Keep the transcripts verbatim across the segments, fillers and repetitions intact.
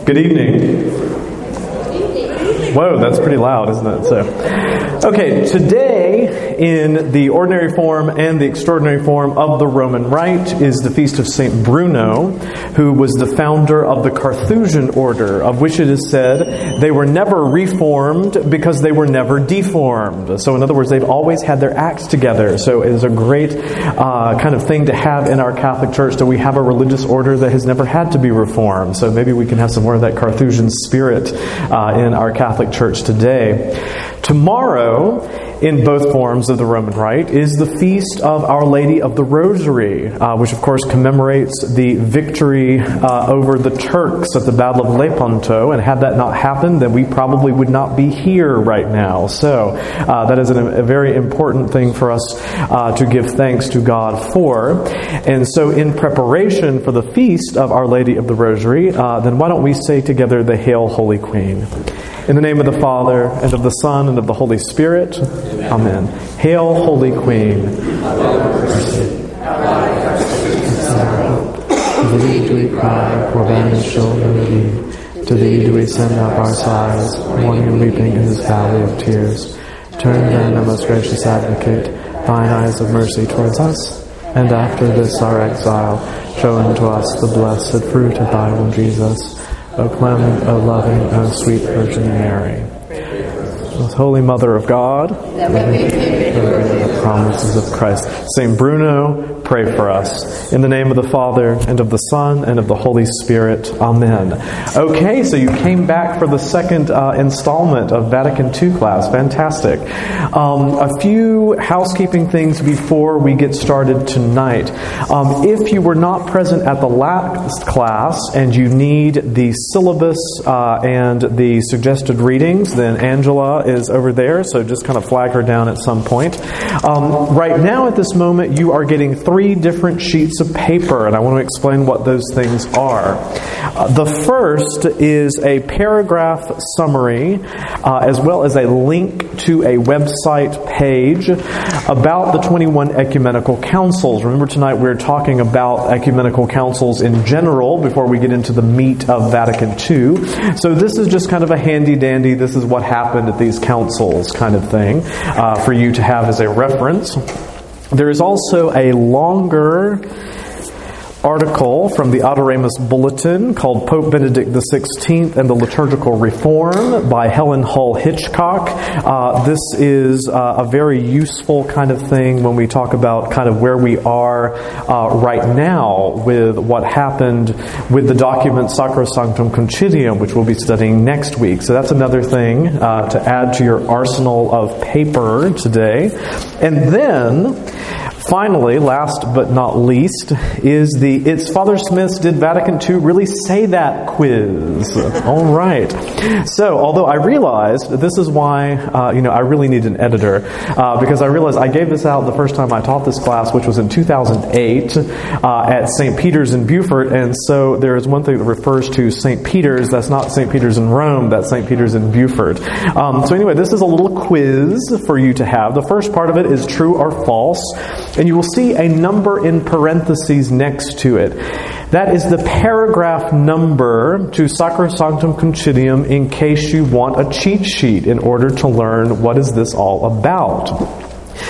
Good evening. Whoa, that's pretty loud, isn't it? So, okay, today in the ordinary form and the extraordinary form of the Roman Rite is the feast of Saint Bruno, who was the founder of the Carthusian order, of which it is said they were never reformed because they were never deformed. So in other words, they've always had their acts together. So it is a great uh, kind of thing to have in our Catholic Church, that we have a religious order that has never had to be reformed. So maybe we can have some more of that Carthusian spirit uh, in our Catholic Church today. Tomorrow, in both forms of the Roman Rite, is the feast of Our Lady of the Rosary, uh, which of course commemorates the victory uh, over the Turks at the Battle of Lepanto. And had that not happened, then we probably would not be here right now. So uh, that is an, a very important thing for us uh, to give thanks to God for. And so in preparation for the feast of Our Lady of the Rosary, uh, then why don't we say together the Hail, Holy Queen. In the name of the Father, and of the Son, and of the Holy Spirit. Amen. Amen. Hail, Holy Queen. To thee do we cry, poor banished children of Eve. To thee do we send up our sighs, mourning and weeping in this valley of tears. Turn then, O most gracious Advocate, thine eyes of mercy towards us, and after this our exile, show unto us the blessed fruit of thy womb, Jesus. O clement, O loving, O sweet Virgin Mary. Most Holy Mother of God, the promises of Christ. Saint Bruno, pray for us. In the name of the Father, and of the Son, and of the Holy Spirit. Amen. Okay, so you came back for the second uh, installment of Vatican two class. Fantastic. Um, a few housekeeping things before we get started tonight. Um, if you were not present at the last class and you need the syllabus uh, and the suggested readings, then Angela is over there, so just kind of flag her down at some point. Um, right now, at this moment, you are getting three different sheets of paper, and I want to explain what those things are. Uh, the first is a paragraph summary, uh, as well as a link to a website page about the twenty-one ecumenical councils. Remember, tonight we're talking about ecumenical councils in general before we get into the meat of Vatican two. So this is just kind of a handy-dandy, this is what happened at these councils kind of thing uh, for you to have as a reference. There is also a longer article from the Adoremus Bulletin called Pope Benedict the sixteenth and the Liturgical Reform by Helen Hull Hitchcock. Uh, this is uh, a very useful kind of thing when we talk about kind of where we are uh, right now with what happened with the document Sacrosanctum Concilium, which we'll be studying next week. So that's another thing uh, to add to your arsenal of paper today. And then, finally, last but not least, is the It's Father Smith's Did Vatican two Really Say That quiz. All right. So, although I realized this is why, uh, you know, I really need an editor, uh, because I realized I gave this out the first time I taught this class, which was in two thousand eight uh, at Saint Peter's in Beaufort, and so there is one thing that refers to Saint Peter's. That's not Saint Peter's in Rome, that's Saint Peter's in Beaufort. Um, so anyway, this is a little quiz for you to have. The first part of it is true or false. And you will see a number in parentheses next to it. That is the paragraph number to Sacrosanctum Concilium in case you want a cheat sheet in order to learn what is this all about.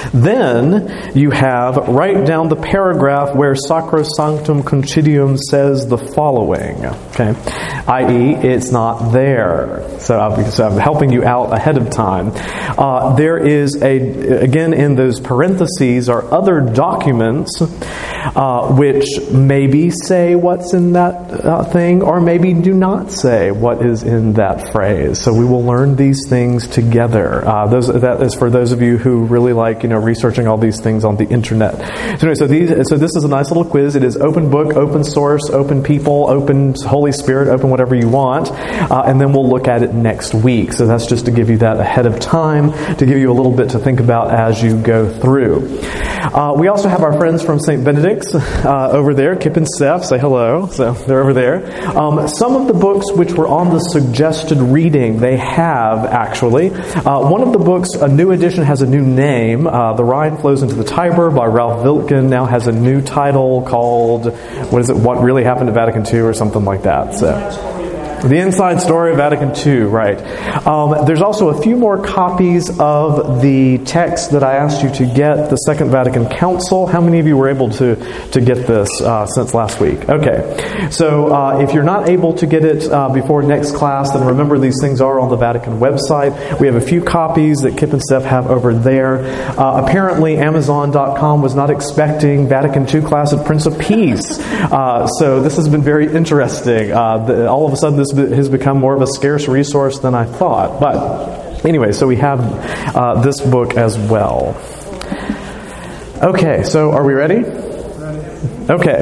Then you have, write down the paragraph where Sacrosanctum Concilium says the following, okay? that is, it's not there. So, uh, so I'm helping you out ahead of time. Uh, there is a, again, in those parentheses are other documents uh, which maybe say what's in that uh, thing, or maybe do not say what is in that phrase. So we will learn these things together. Uh, those that is for those of you who really like, you know, researching all these things on the internet. So anyway, so these, so this is a nice little quiz. It is open book, open source, open people, open Holy Spirit, open whatever you want, uh, and then we'll look at it next week. So that's just to give you that ahead of time, to give you a little bit to think about as you go through. Uh, we also have our friends from Saint Benedict's uh, over there, Kip and Steph. Say hello. So they're over there. Um, some of the books which were on the suggested reading, they have actually. Uh, one of the books, a new edition, has a new name. Uh, the Rhine Flows into the Tiber by Ralph Wiltgen now has a new title called, what is it, What Really Happened to Vatican two or something like that. So, The inside story of Vatican Two, right. Um, there's also a few more copies of the text that I asked you to get, the Second Vatican Council. How many of you were able to, to get this uh, since last week? Okay. So uh, if you're not able to get it uh, before next class, then remember these things are on the Vatican website. We have a few copies that Kip and Steph have over there. Uh, apparently, Amazon dot com was not expecting Vatican Two class at Prince of Peace. Uh, so this has been very interesting. Uh, the, all of a sudden, this has become more of a scarce resource than I thought. But anyway, so we have uh, this book as well. Okay, so are we ready? Okay.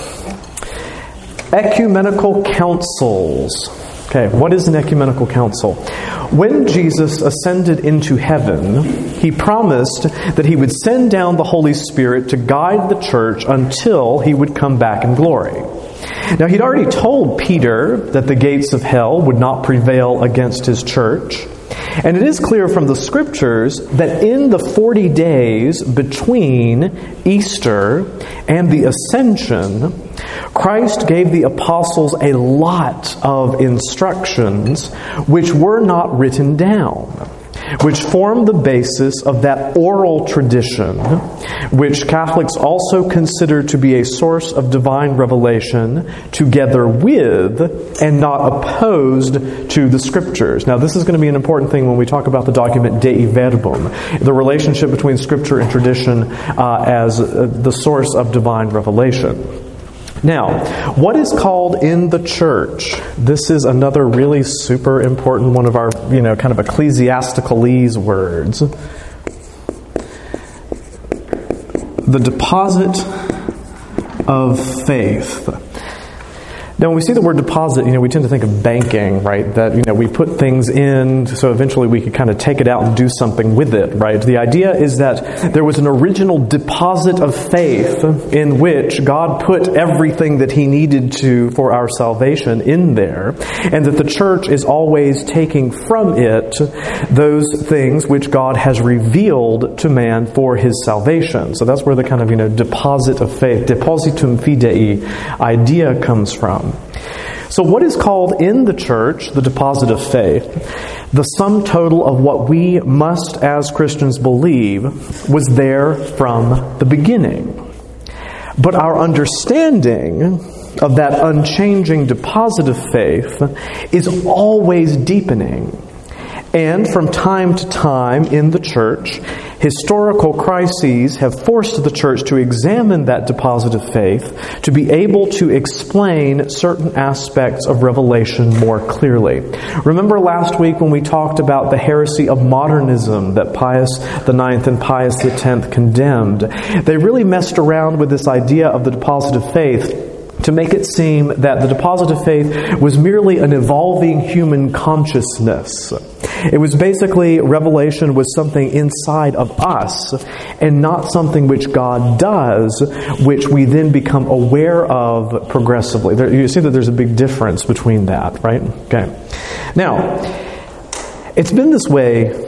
Ecumenical councils. Okay, what is an ecumenical council? When Jesus ascended into heaven, he promised that he would send down the Holy Spirit to guide the church until he would come back in glory. Now, he'd already told Peter that the gates of hell would not prevail against his church. And it is clear from the Scriptures that in the forty days between Easter and the Ascension, Christ gave the apostles a lot of instructions which were not written down, which form the basis of that oral tradition, which Catholics also consider to be a source of divine revelation, together with and not opposed to the Scriptures. Now, this is going to be an important thing when we talk about the document Dei Verbum, the relationship between Scripture and tradition uh, as uh, the source of divine revelation. Now, what is called in the church? This is another really super important one of our, you know, kind of ecclesiasticalese words. The deposit of faith. Now, when we see the word deposit, you know, we tend to think of banking, right? That, you know, we put things in so eventually we could kind of take it out and do something with it, right? The idea is that there was an original deposit of faith in which God put everything that He needed to for our salvation in there, and that the church is always taking from it those things which God has revealed to man for His salvation. So that's where the kind of, you know, deposit of faith, depositum fidei idea comes from. So what is called in the church the deposit of faith? The sum total of what we must as Christians believe was there from the beginning. But our understanding of that unchanging deposit of faith is always deepening. And from time to time in the church, historical crises have forced the church to examine that deposit of faith to be able to explain certain aspects of revelation more clearly. Remember last week when we talked about the heresy of modernism that Pius the Ninth and Pius the Tenth condemned? They really messed around with this idea of the deposit of faith to make it seem that the deposit of faith was merely an evolving human consciousness. It was basically, revelation was something inside of us and not something which God does, which we then become aware of progressively. There, you see that there's a big difference between that, right? Okay. Now, it's been this way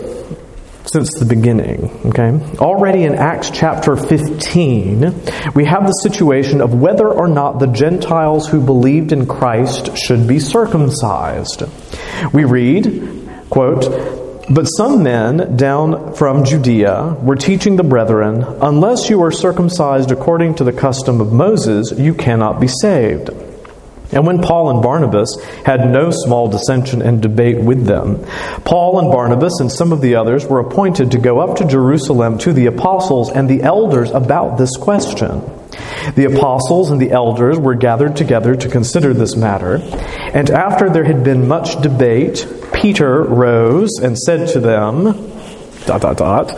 since the beginning, okay? Already in Acts chapter fifteen, we have the situation of whether or not the Gentiles who believed in Christ should be circumcised. We read, quote, "But some men down from Judea were teaching the brethren, unless you are circumcised according to the custom of Moses, you cannot be saved. And when Paul and Barnabas had no small dissension and debate with them, Paul and Barnabas and some of the others were appointed to go up to Jerusalem to the apostles and the elders about this question. The apostles and the elders were gathered together to consider this matter. And after there had been much debate, Peter rose and said to them, dot, dot, dot,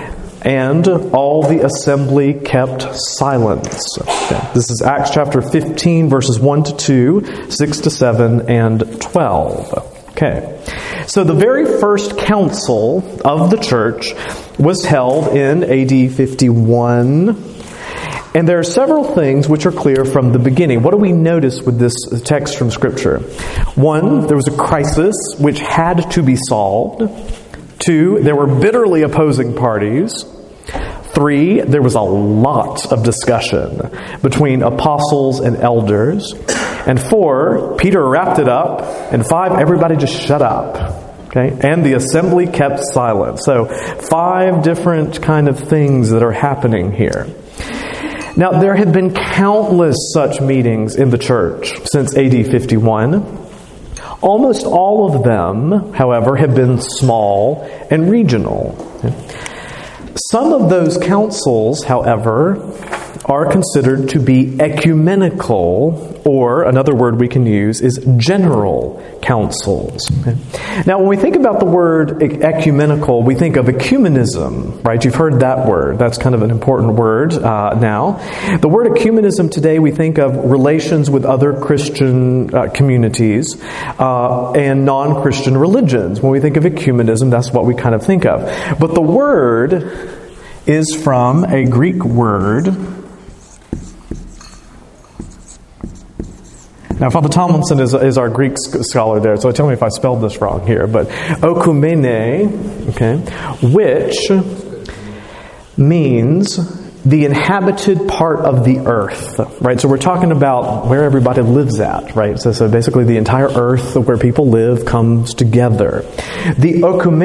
and all the assembly kept silence." Okay. This is Acts chapter fifteen, verses one to two, six to seven, and twelve. Okay. So the very first council of the church was held in A D fifty-one. And there are several things which are clear from the beginning. What do we notice with this text from Scripture? One, there was a crisis which had to be solved. Two, there were bitterly opposing parties. Three, there was a lot of discussion between apostles and elders. And four, Peter wrapped it up. And five, everybody just shut up. Okay? And the assembly kept silent. So five different kind of things that are happening here. Now, there have been countless such meetings in the church since A D fifty-one. Almost all of them, however, have been small and regional. Some of those councils, however, are considered to be ecumenical, or another word we can use is general councils. Now, when we think about the word ecumenical, we think of ecumenism, right? You've heard that word. That's kind of an important word uh, now. The word ecumenism today, we think of relations with other Christian uh, communities uh, and non-Christian religions. When we think of ecumenism, that's what we kind of think of. But the word is from a Greek word. Now, Father Tomlinson is, is our Greek scholar there, so tell me if I spelled this wrong here. But okumene, okay, which means the inhabited part of the earth, right? So we're talking about where everybody lives at, right? So, so basically the entire earth where people live comes together. The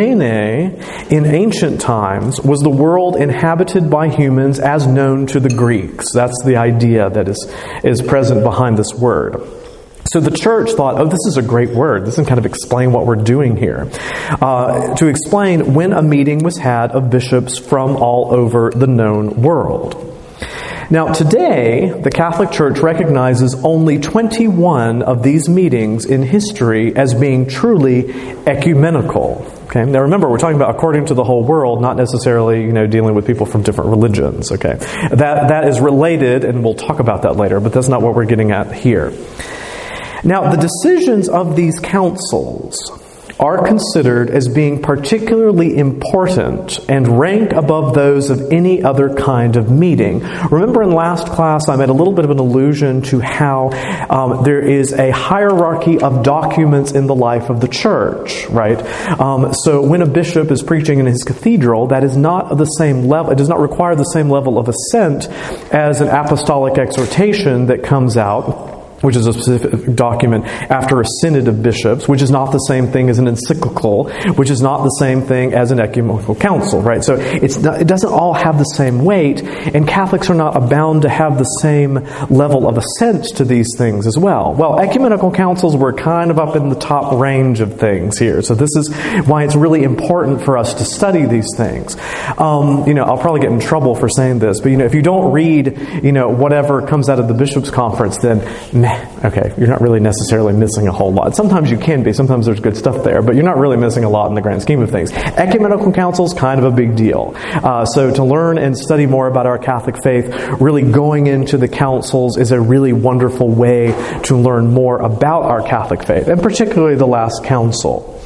okumene in ancient times was the world inhabited by humans as known to the Greeks. That's the idea that is, is present behind this word. So the church thought, oh, this is a great word. This can kind of explain what we're doing here. Uh, to explain when a meeting was had of bishops from all over the known world. Now, today, the Catholic Church recognizes only twenty-one of these meetings in history as being truly ecumenical. Okay. Now, remember, we're talking about according to the whole world, not necessarily, you know, dealing with people from different religions. Okay, that that is related, and we'll talk about that later. But that's not what we're getting at here. Now, the decisions of these councils are considered as being particularly important and rank above those of any other kind of meeting. Remember in last class I made a little bit of an allusion to how um, there is a hierarchy of documents in the life of the church, right? Um, so when a bishop is preaching in his cathedral, that is not of the same level, it does not require the same level of assent as an apostolic exhortation that comes out, which is a specific document after a synod of bishops, which is not the same thing as an encyclical, which is not the same thing as an ecumenical council, right? So it's not, it doesn't all have the same weight, and Catholics are not bound to have the same level of assent to these things as well. Well, ecumenical councils were kind of up in the top range of things here, so this is why it's really important for us to study these things. Um, you know, I'll probably get in trouble for saying this, but you know, if you don't read, you know, whatever comes out of the bishops' conference, then okay, you're not really necessarily missing a whole lot. Sometimes you can be, sometimes there's good stuff there, but you're not really missing a lot in the grand scheme of things. Ecumenical council is kind of a big deal. Uh, so to learn and study more about our Catholic faith, really going into the councils is a really wonderful way to learn more about our Catholic faith, and particularly the last council.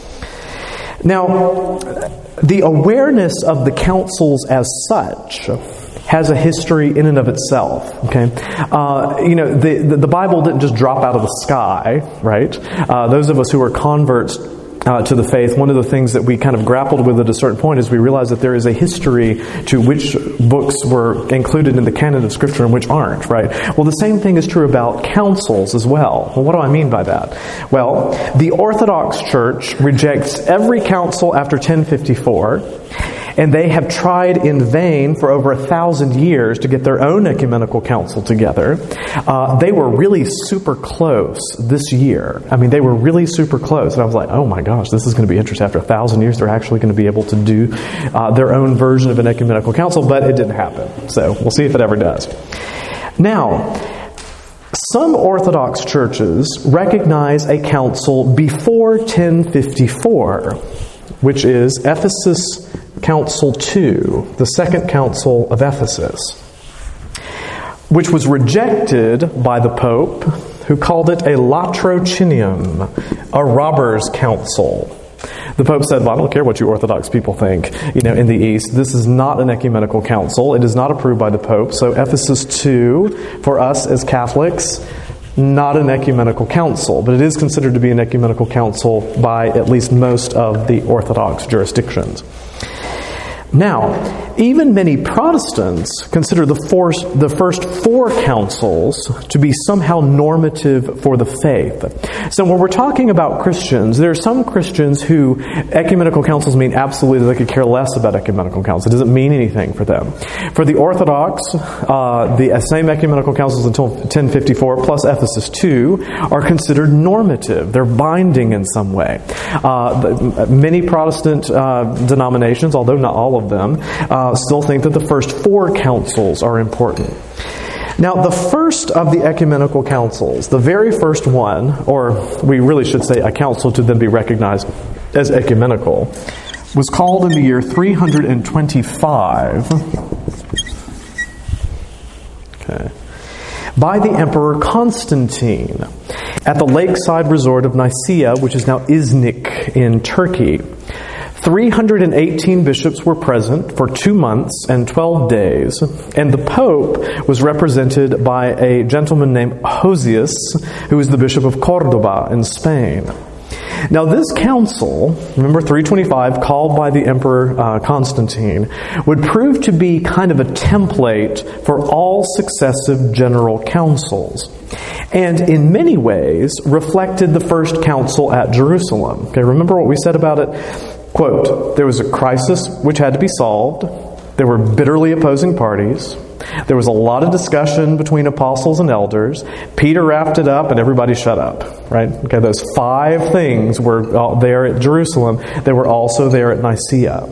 Now, the awareness of the councils as such has a history in and of itself. Okay, uh, you know, the, the the Bible didn't just drop out of the sky, right? Uh, those of us who are converts uh, to the faith, one of the things that we kind of grappled with at a certain point is we realized that there is a history to which books were included in the canon of Scripture and which aren't, right? Well, the same thing is true about councils as well. Well, what do I mean by that? Well, the Orthodox Church rejects every council after ten fifty-four. And they have tried in vain for over a thousand years to get their own ecumenical council together. Uh, they were really super close this year. I mean, they were really super close. And I was like, oh my gosh, this is going to be interesting. After a thousand years, they're actually going to be able to do uh, their own version of an ecumenical council. But it didn't happen. So we'll see if it ever does. Now, some Orthodox churches recognize a council before ten fifty-four, which is Ephesus Council two, the Second Council of Ephesus, which was rejected by the Pope, who called it a latrocinium, a robber's council. The Pope said, well, I don't care what you Orthodox people think, you know, in the East. This is not an ecumenical council. It is not approved by the Pope. So Ephesus two, for us as Catholics, not an ecumenical council, but it is considered to be an ecumenical council by at least most of the Orthodox jurisdictions. Now, even many Protestants consider the, force, the first four councils to be somehow normative for the faith. So when we're talking about Christians, there are some Christians who ecumenical councils mean absolutely they could care less about ecumenical councils. It doesn't mean anything for them. For the Orthodox, uh, the same ecumenical councils until ten fifty-four plus Ephesus two are considered normative. They're binding in some way. Uh, many Protestant uh, denominations, although not all of them, uh, still think that the first four councils are important. Now, the first of the ecumenical councils, the very first one, or we really should say a council to then be recognized as ecumenical, was called in the year three hundred twenty-five okay, by the Emperor Constantine at the lakeside resort of Nicaea, which is now Iznik in Turkey. three hundred eighteen bishops were present for two months and twelve days, and the Pope was represented by a gentleman named Hosius, who was the Bishop of Cordoba in Spain. Now this council, remember three twenty-five, called by the Emperor uh, Constantine, would prove to be kind of a template for all successive general councils, and in many ways reflected the first council at Jerusalem. Okay, remember what we said about it? Quote, there was a crisis which had to be solved. There were bitterly opposing parties. There was a lot of discussion between apostles and elders. Peter wrapped it up and everybody shut up, right? Okay, those five things were there at Jerusalem. They were also there at Nicaea.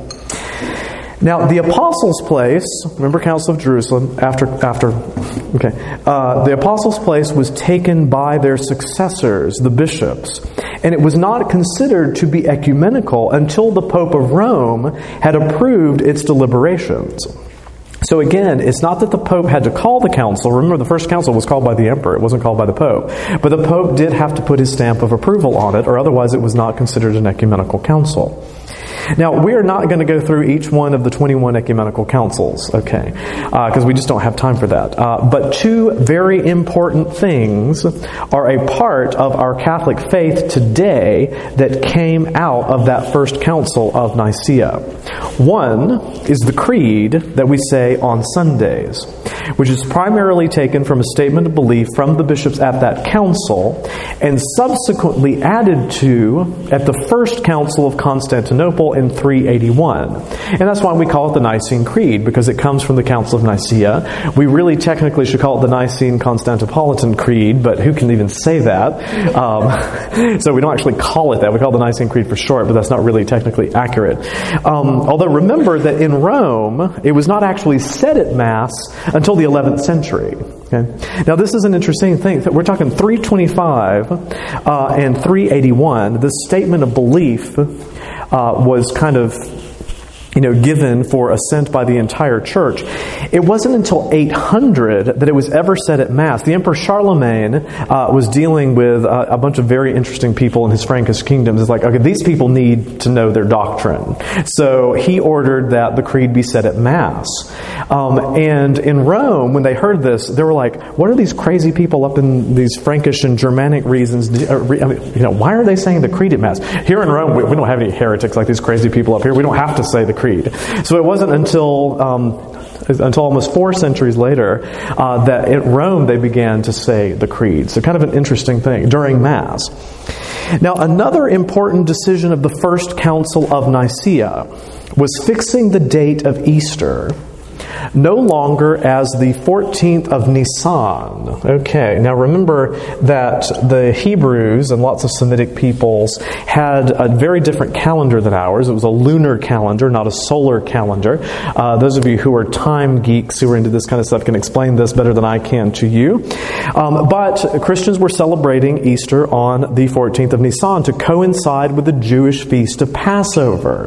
Now, the apostles' place, remember Council of Jerusalem, after, after, okay, uh, the apostles' place was taken by their successors, the bishops, and it was not considered to be ecumenical until the Pope of Rome had approved its deliberations. So again, it's not that the Pope had to call the council. Remember, the first council was called by the Emperor. It wasn't called by the Pope. But the Pope did have to put his stamp of approval on it, or otherwise it was not considered an ecumenical council. Now, we are not going to go through each one of the twenty-one ecumenical councils, okay, because uh, we just don't have time for that. Uh, but two very important things are a part of our Catholic faith today that came out of that first council of Nicaea. One is the creed that we say on Sundays, which is primarily taken from a statement of belief from the bishops at that council and subsequently added to at the first council of Constantinople in three eighty-one. And that's why we call it the Nicene Creed, because it comes from the Council of Nicaea. We really technically should call it the Nicene Constantinopolitan Creed, but who can even say that? Um, so we don't actually call it that. We call it the Nicene Creed for short, but that's not really technically accurate. Um, although remember that in Rome, it was not actually said at Mass until the eleventh century. Okay. Now this is an interesting thing. We're talking three twenty-five uh, and three eighty-one. This statement of belief uh, was kind of, you know, given for assent by the entire church. It wasn't until eight hundred that it was ever said at Mass. The Emperor Charlemagne uh, was dealing with uh, a bunch of very interesting people in his Frankish kingdoms. It's like, okay, these people need to know their doctrine. So he ordered that the creed be said at Mass. Um, and in Rome, when they heard this, they were like, what are these crazy people up in these Frankish and Germanic regions? I mean, you know, why are they saying the creed at Mass? Here in Rome, we, we don't have any heretics like these crazy people up here. We don't have to say the creed. So it wasn't until um, until almost four centuries later uh, that at Rome they began to say the creed. So kind of an interesting thing during Mass. Now, another important decision of the First Council of Nicaea was fixing the date of Easter no longer as the fourteenth of Nisan. Okay, now remember that the Hebrews and lots of Semitic peoples had a very different calendar than ours. It was a lunar calendar, not a solar calendar. Uh, those of you who are time geeks who are into this kind of stuff can explain this better than I can to you. Um, but Christians were celebrating Easter on the fourteenth of Nisan to coincide with the Jewish feast of Passover.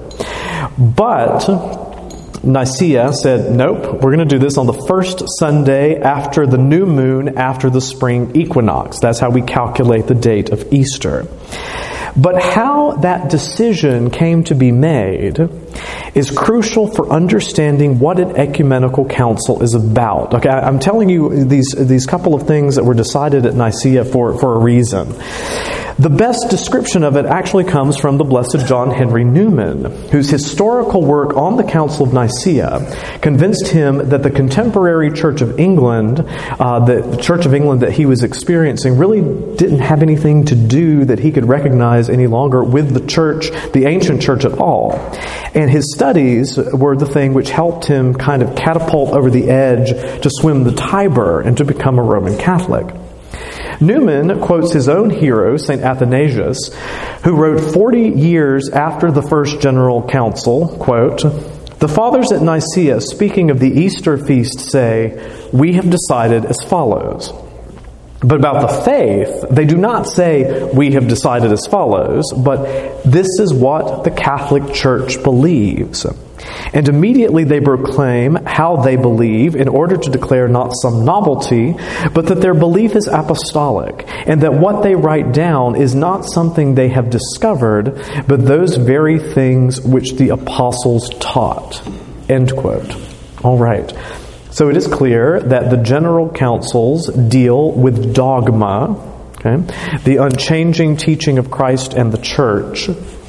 But Nicaea said, nope, we're going to do this on the first Sunday after the new moon, after the spring equinox. That's how we calculate the date of Easter. But how that decision came to be made is crucial for understanding what an ecumenical council is about. Okay, I'm telling you these these couple of things that were decided at Nicaea for, for a reason. The best description of it actually comes from the Blessed John Henry Newman, whose historical work on the Council of Nicaea convinced him that the contemporary Church of England, uh, the Church of England that he was experiencing, really didn't have anything to do that he could recognize any longer with the church, the ancient church at all. And his studies were the thing which helped him kind of catapult over the edge to swim the Tiber and to become a Roman Catholic. Newman quotes his own hero, Saint Athanasius, who wrote forty years after the First General Council, quote, "The Fathers at Nicaea, speaking of the Easter feast, say, 'We have decided as follows.' But about the faith, they do not say, 'We have decided as follows,' but 'This is what the Catholic Church believes.' And immediately they proclaim how they believe in order to declare not some novelty, but that their belief is apostolic, and that what they write down is not something they have discovered, but those very things which the apostles taught." End quote. All right. So it is clear that the general councils deal with dogma, okay, the unchanging teaching of Christ and the church.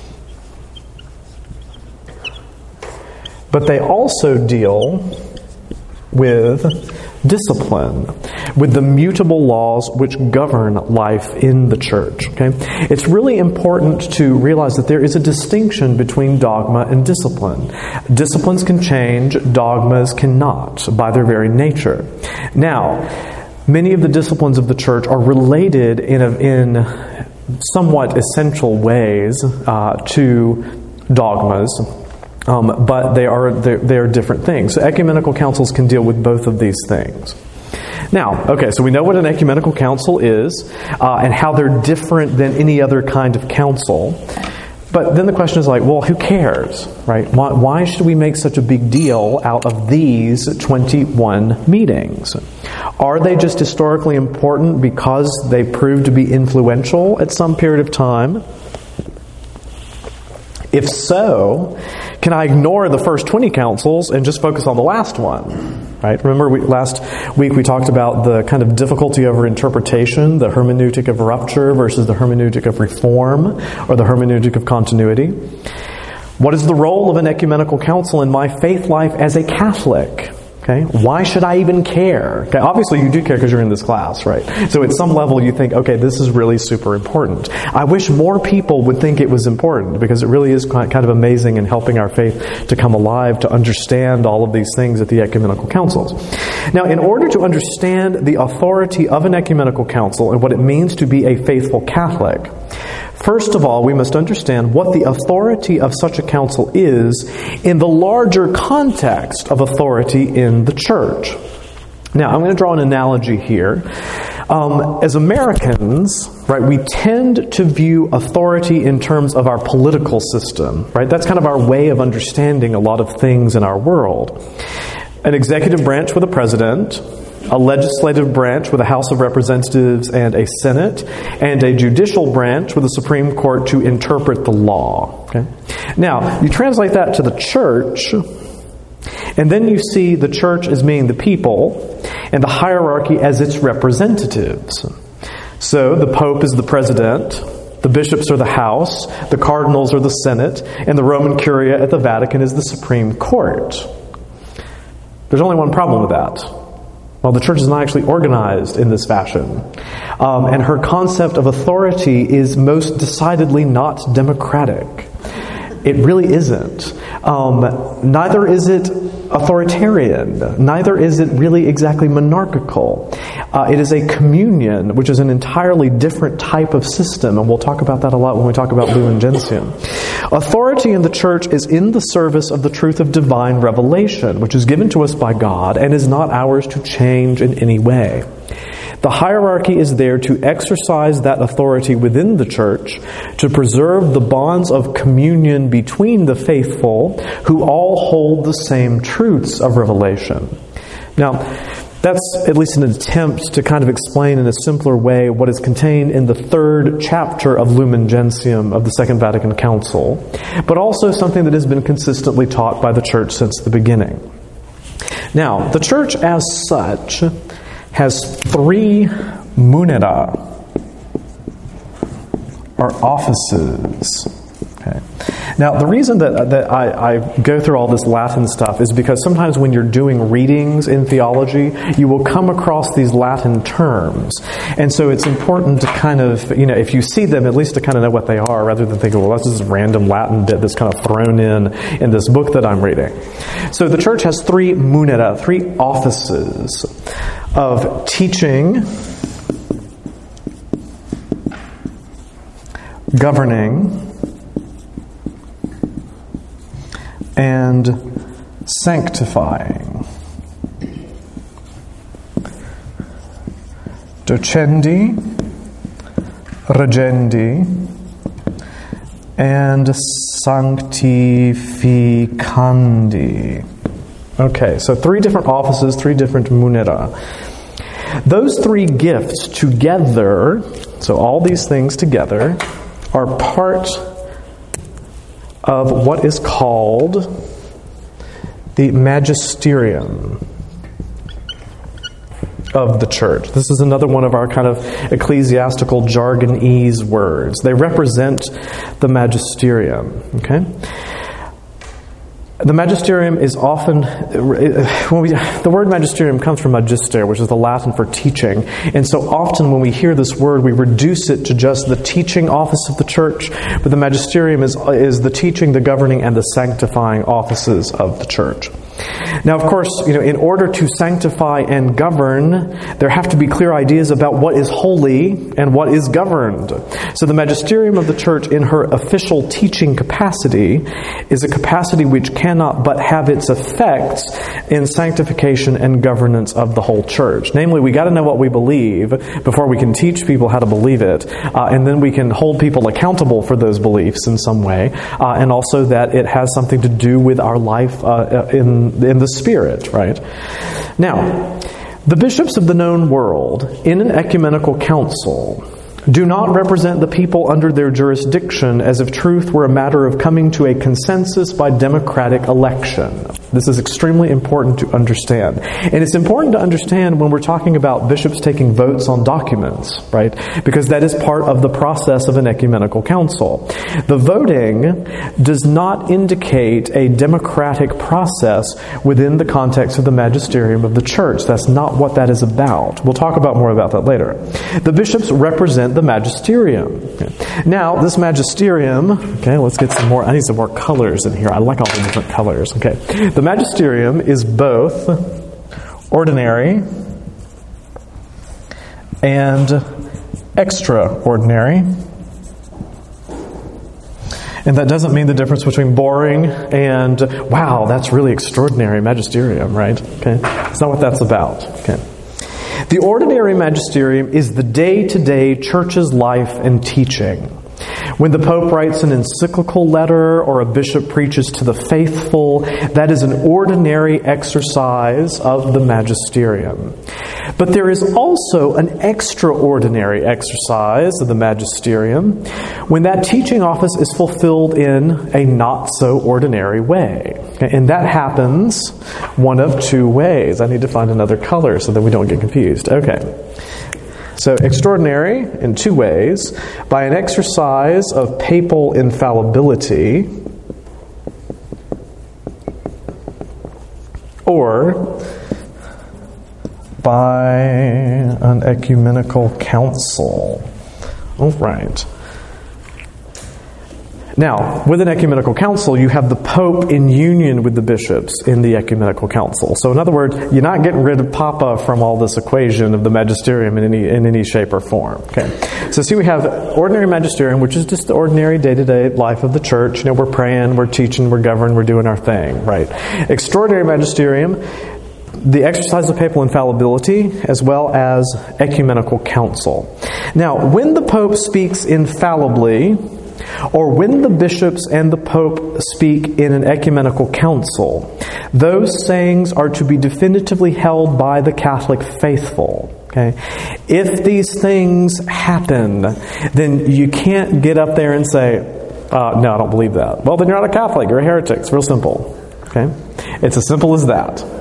But they also deal with discipline, with the mutable laws which govern life in the church. Okay? It's really important to realize that there is a distinction between dogma and discipline. Disciplines can change, dogmas cannot, by their very nature. Now, many of the disciplines of the church are related in, a, in somewhat essential ways uh, to dogmas. Um, but they are they're, they're different things. So ecumenical councils can deal with both of these things. Now, okay, so we know what an ecumenical council is uh, and how they're different than any other kind of council. But then the question is like, well, who cares, right? Why, why should we make such a big deal out of these twenty-one meetings? Are they just historically important because they proved to be influential at some period of time? If so, can I ignore the first twenty councils and just focus on the last one? Right? Remember, we, last week we talked about the kind of difficulty over interpretation, the hermeneutic of rupture versus the hermeneutic of reform, or the hermeneutic of continuity. What is the role of an ecumenical council in my faith life as a Catholic? Okay, why should I even care? Okay, obviously you do care because you're in this class, right? So at some level you think, okay, this is really super important. I wish more people would think it was important because it really is kind of amazing in helping our faith to come alive, to understand all of these things at the ecumenical councils. Now, in order to understand the authority of an ecumenical council and what it means to be a faithful Catholic, first of all, we must understand what the authority of such a council is in the larger context of authority in the church. Now, I'm going to draw an analogy here. Um, as Americans, right, we tend to view authority in terms of our political system, right? That's kind of our way of understanding a lot of things in our world. An executive branch with a president, a legislative branch with a House of Representatives and a Senate, and a judicial branch with a Supreme Court to interpret the law. Okay? Now, you translate that to the church, and then you see the church as being the people, and the hierarchy as its representatives. So, the Pope is the president, the bishops are the House, the cardinals are the Senate, and the Roman Curia at the Vatican is the Supreme Court. There's only one problem with that. Well, the church is not actually organized in this fashion. Um, and her concept of authority is most decidedly not democratic. It really isn't. Um, neither is it authoritarian. Neither is it really exactly monarchical. Uh, it is a communion, which is an entirely different type of system, and we'll talk about that a lot when we talk about Lumen Gentium. Authority in the church is in the service of the truth of divine revelation, which is given to us by God and is not ours to change in any way. The hierarchy is there to exercise that authority within the church, to preserve the bonds of communion between the faithful who all hold the same truths of revelation. Now, that's at least an attempt to kind of explain in a simpler way what is contained in the third chapter of Lumen Gentium of the Second Vatican Council, but also something that has been consistently taught by the church since the beginning. Now, the church as such has three munera, are offices. Okay. Now, the reason that, that I, I go through all this Latin stuff is because sometimes when you're doing readings in theology, you will come across these Latin terms. And so it's important to kind of, you know, if you see them, at least to kind of know what they are, rather than thinking, well, that's just a random Latin bit that's kind of thrown in in this book that I'm reading. So the church has three munera, three offices of teaching, governing, and sanctifying. Docendi, regendi, and sanctificandi. Okay, so three different offices, three different munera. Those three gifts together, so all these things together, are part of what is called the magisterium of the church. This is another one of our kind of ecclesiastical jargonese words. They represent the magisterium. Okay? The magisterium is often, when we, the word magisterium comes from magister, which is the Latin for teaching. And so often when we hear this word, we reduce it to just the teaching office of the church. But the magisterium is, is the teaching, the governing, and the sanctifying offices of the church. Now, of course, you know, in order to sanctify and govern, there have to be clear ideas about what is holy and what is governed. So the magisterium of the church, in her official teaching capacity, is a capacity which cannot but have its effects in sanctification and governance of the whole church. Namely, we got to know what we believe before we can teach people how to believe it, uh, and then we can hold people accountable for those beliefs in some way, uh, and also that it has something to do with our life uh, in in the Spirit, right? Now, the bishops of the known world, in an ecumenical council, do not represent the people under their jurisdiction as if truth were a matter of coming to a consensus by democratic election. This is extremely important to understand. And it's important to understand when we're talking about bishops taking votes on documents, right? Because that is part of the process of an ecumenical council. The voting does not indicate a democratic process within the context of the magisterium of the church. That's not what that is about. We'll talk about more about that later. The bishops represent the magisterium. Okay. Now, this magisterium, okay, let's get some more, I need some more colors in here. I like all the different colors. Okay. The magisterium is both ordinary and extraordinary. And that doesn't mean the difference between boring and, wow, that's really extraordinary magisterium, right? Okay. That's not what that's about. Okay. The ordinary magisterium is the day-to-day church's life and teaching. When the Pope writes an encyclical letter or a bishop preaches to the faithful, that is an ordinary exercise of the magisterium. But there is also an extraordinary exercise of the magisterium when that teaching office is fulfilled in a not-so-ordinary way. And that happens one of two ways. I need to find another color so that we don't get confused. Okay. So extraordinary in two ways: by an exercise of papal infallibility, or by an ecumenical council. All right. Now, with an ecumenical council, you have the Pope in union with the bishops in the ecumenical council. So in other words, you're not getting rid of Papa from all this equation of the magisterium in any in any shape or form. Okay. So see, we have ordinary magisterium, which is just the ordinary day-to-day life of the church. You know, we're praying, we're teaching, we're governing, we're doing our thing, right? Extraordinary magisterium, the exercise of papal infallibility, as well as ecumenical council. Now, when the Pope speaks infallibly, or when the bishops and the Pope speak in an ecumenical council, those sayings are to be definitively held by the Catholic faithful. Okay? If these things happen, then you can't get up there and say, uh, no, I don't believe that. Well, then you're not a Catholic, you're a heretic. It's real simple. Okay? It's as simple as that.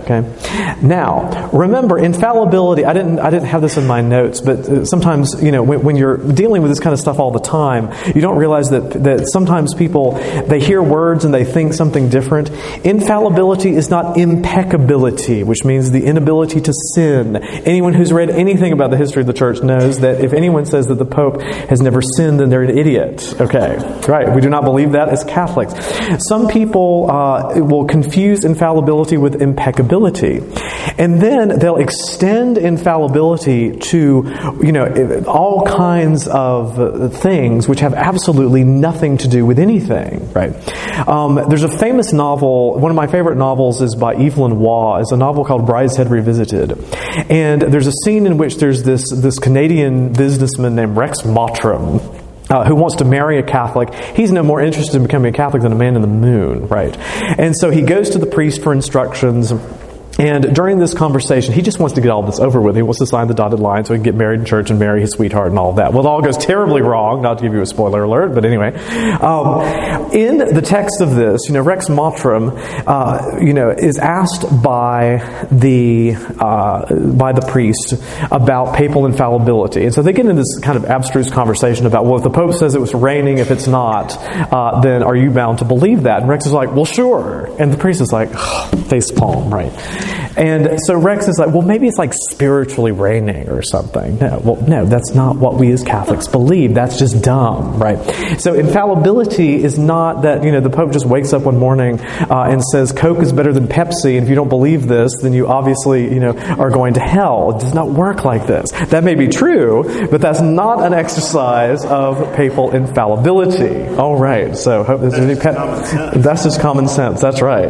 Okay. Now, remember, infallibility. I didn't. I didn't have this in my notes, but sometimes, you know, when, when you're dealing with this kind of stuff all the time, you don't realize that that sometimes people, they hear words and they think something different. Infallibility is not impeccability, which means the inability to sin. Anyone who's read anything about the history of the church knows that if anyone says that the Pope has never sinned, then they're an idiot. Okay, right? We do not believe that as Catholics. Some people uh, will confuse infallibility with impeccability, and then they'll extend infallibility to, you know, all kinds of things which have absolutely nothing to do with anything. Right? Um, there's a famous novel. One of my favorite novels is by Evelyn Waugh. It's a novel called Brideshead Revisited, and there's a scene in which there's this this Canadian businessman named Rex Mottram, Uh, who wants to marry a Catholic. He's no more interested in becoming a Catholic than a man in the moon, right? And so he goes to the priest for instructions. And during this conversation, he just wants to get all this over with. He wants to sign the dotted line so he can get married in church and marry his sweetheart and all of that. Well, it all goes terribly wrong, not to give you a spoiler alert, but anyway. Um, in the text of this, you know, Rex Mottram, uh, you know, is asked by the uh, by the priest about papal infallibility. And so they get into this kind of abstruse conversation about, well, if the Pope says it was raining, if it's not, uh, then are you bound to believe that? And Rex is like, well, sure. And the priest is like, face palm, right? And so Rex is like, well, maybe it's like spiritually raining or something. No, well, no, that's not what we as Catholics believe. That's just dumb, right? So infallibility is not that, you know, the Pope just wakes up one morning uh, and says Coke is better than Pepsi, and if you don't believe this, then you obviously, you know, are going to hell. It does not work like this. That may be true, but that's not an exercise of papal infallibility. All right. So hope there's any pet. That's just common sense. That's right.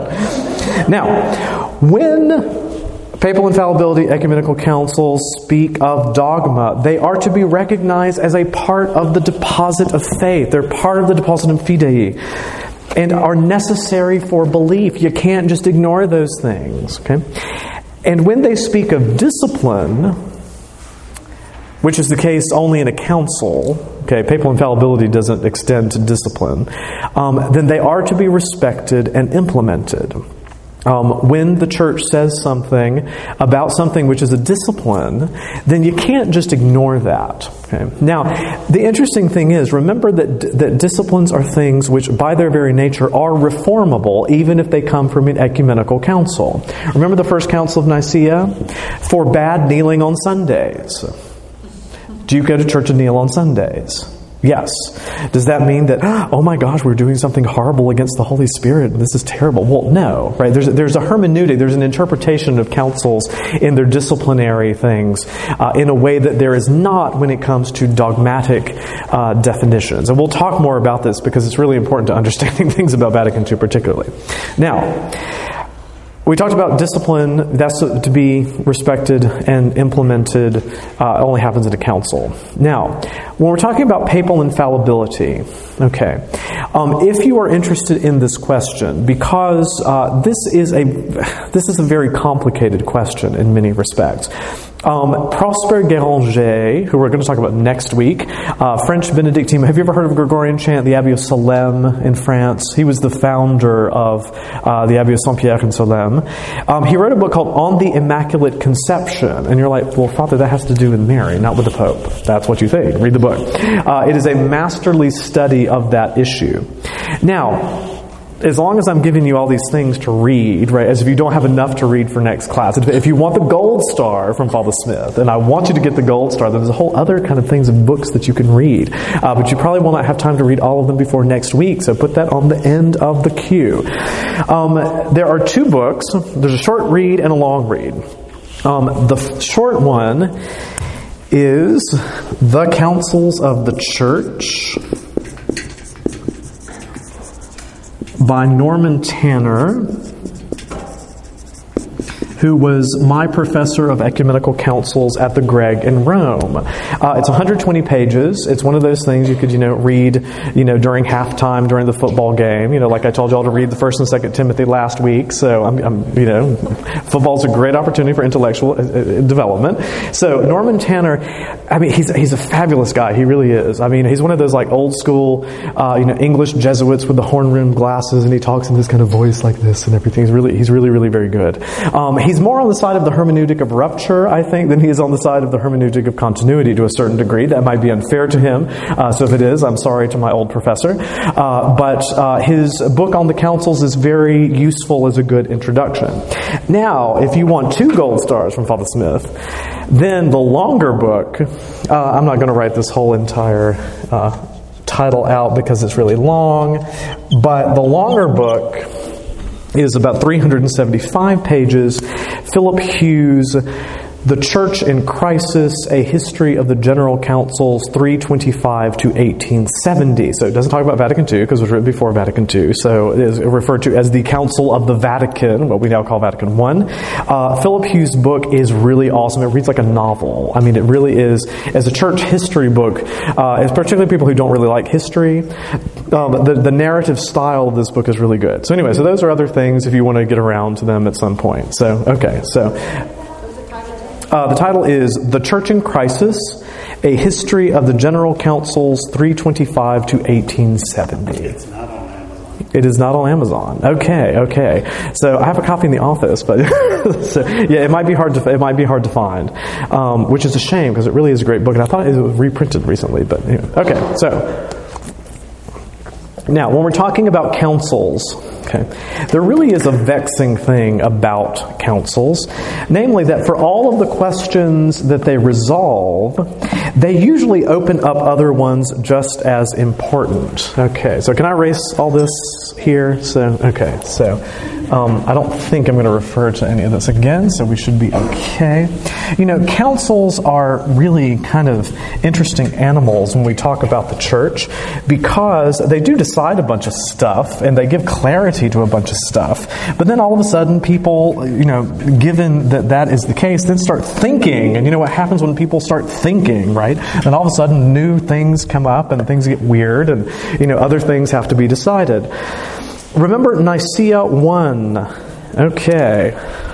Now, when papal infallibility ecumenical councils speak of dogma, they are to be recognized as a part of the deposit of faith. They're part of the depositum fidei and are necessary for belief. You can't just ignore those things. Okay? And when they speak of discipline, which is the case only in a council, okay, papal infallibility doesn't extend to discipline, um, then they are to be respected and implemented. Um, when the church says something about something which is a discipline, then you can't just ignore that. Okay? Now, the interesting thing is, remember that that disciplines are things which, by their very nature, are reformable, even if they come from an ecumenical council. Remember the First Council of Nicaea? Forbade kneeling on Sundays. Do you go to church and kneel on Sundays? Yes. Does that mean that, oh my gosh, we're doing something horrible against the Holy Spirit and this is terrible? Well, no, right? There's a, there's a hermeneutic, there's an interpretation of councils in their disciplinary things uh, in a way that there is not when it comes to dogmatic uh, definitions. And we'll talk more about this because it's really important to understanding things about Vatican Two particularly. Now, we talked about discipline. That's to be respected and implemented. Uh, only happens at a council. Now, when we're talking about papal infallibility, okay, um, if you are interested in this question, because uh, this is a this is a very complicated question in many respects. Um, Prosper Guéranger, who we're going to talk about next week, uh, French Benedictine. Have you ever heard of Gregorian chant, the Abbey of Solesmes in France? He was the founder of uh, the Abbey of Saint-Pierre in Solesmes. Um, he wrote a book called On the Immaculate Conception. And you're like, well, Father, that has to do with Mary, not with the Pope. That's what you think. Read the book. Uh, it is a masterly study of that issue. Now, as long as I'm giving you all these things to read, right, as if you don't have enough to read for next class. If you want the gold star from Father Smith, and I want you to get the gold star, then there's a whole other kind of things and books that you can read. Uh, but you probably will not have time to read all of them before next week, so put that on the end of the queue. Um, there are two books. There's a short read and a long read. Um, the f- short one is The Councils of the Church by Norman Tanner, who was my professor of ecumenical councils at the Greg in Rome. Uh, it's one hundred twenty pages. It's one of those things you could, you know, read, you know, during halftime during the football game. You know, like I told y'all to read the First and Second Timothy last week. So I'm, I'm you know, football's a great opportunity for intellectual development. So Norman Tanner, I mean, he's he's a fabulous guy. He really is. I mean, he's one of those like old school, uh, you know, English Jesuits with the horn-rimmed glasses, and he talks in this kind of voice like this and everything. He's really, he's really, really very good. Um, he's more on the side of the hermeneutic of rupture, I think, than he is on the side of the hermeneutic of continuity to a certain degree. That might be unfair to him. Uh, so if it is, I'm sorry to my old professor. Uh, but uh, his book on the councils is very useful as a good introduction. Now, if you want two gold stars from Father Smith, then the longer book, uh, I'm not going to write this whole entire uh, title out because it's really long, but the longer book is about three hundred seventy-five pages. Philip Hughes, The Church in Crisis, A History of the General Councils, three twenty-five to eighteen seventy. So it doesn't talk about Vatican Two because it was written before Vatican Two. So it is referred to as the Council of the Vatican, what we now call Vatican One. Uh, Philip Hughes' book is really awesome. It reads like a novel. I mean, it really is. As a church history book, uh, it's particularly people who don't really like history, um, the, the narrative style of this book is really good. So anyway, so those are other things if you want to get around to them at some point. So, okay, so... Uh, the title is The Church in Crisis, A History of the General Councils, three twenty-five to eighteen seventy. It's not on Amazon. It is not on Amazon. Okay, okay. So I have a copy in the office, but so, yeah, it might be hard to it might be hard to find, um, which is a shame because it really is a great book, and I thought it was reprinted recently. But anyway. Okay, so now when we're talking about councils. Okay. There really is a vexing thing about councils, namely that for all of the questions that they resolve, they usually open up other ones just as important. Okay, so can I erase all this here? So, okay, so um, I don't think I'm going to refer to any of this again, so we should be okay. You know, councils are really kind of interesting animals when we talk about the church because they do decide a bunch of stuff and they give clarity to a bunch of stuff. But then all of a sudden people, you know, given that that is the case, then start thinking. And you know what happens when people start thinking, right? And all of a sudden new things come up and things get weird and, you know, other things have to be decided. Remember Nicaea one. Okay.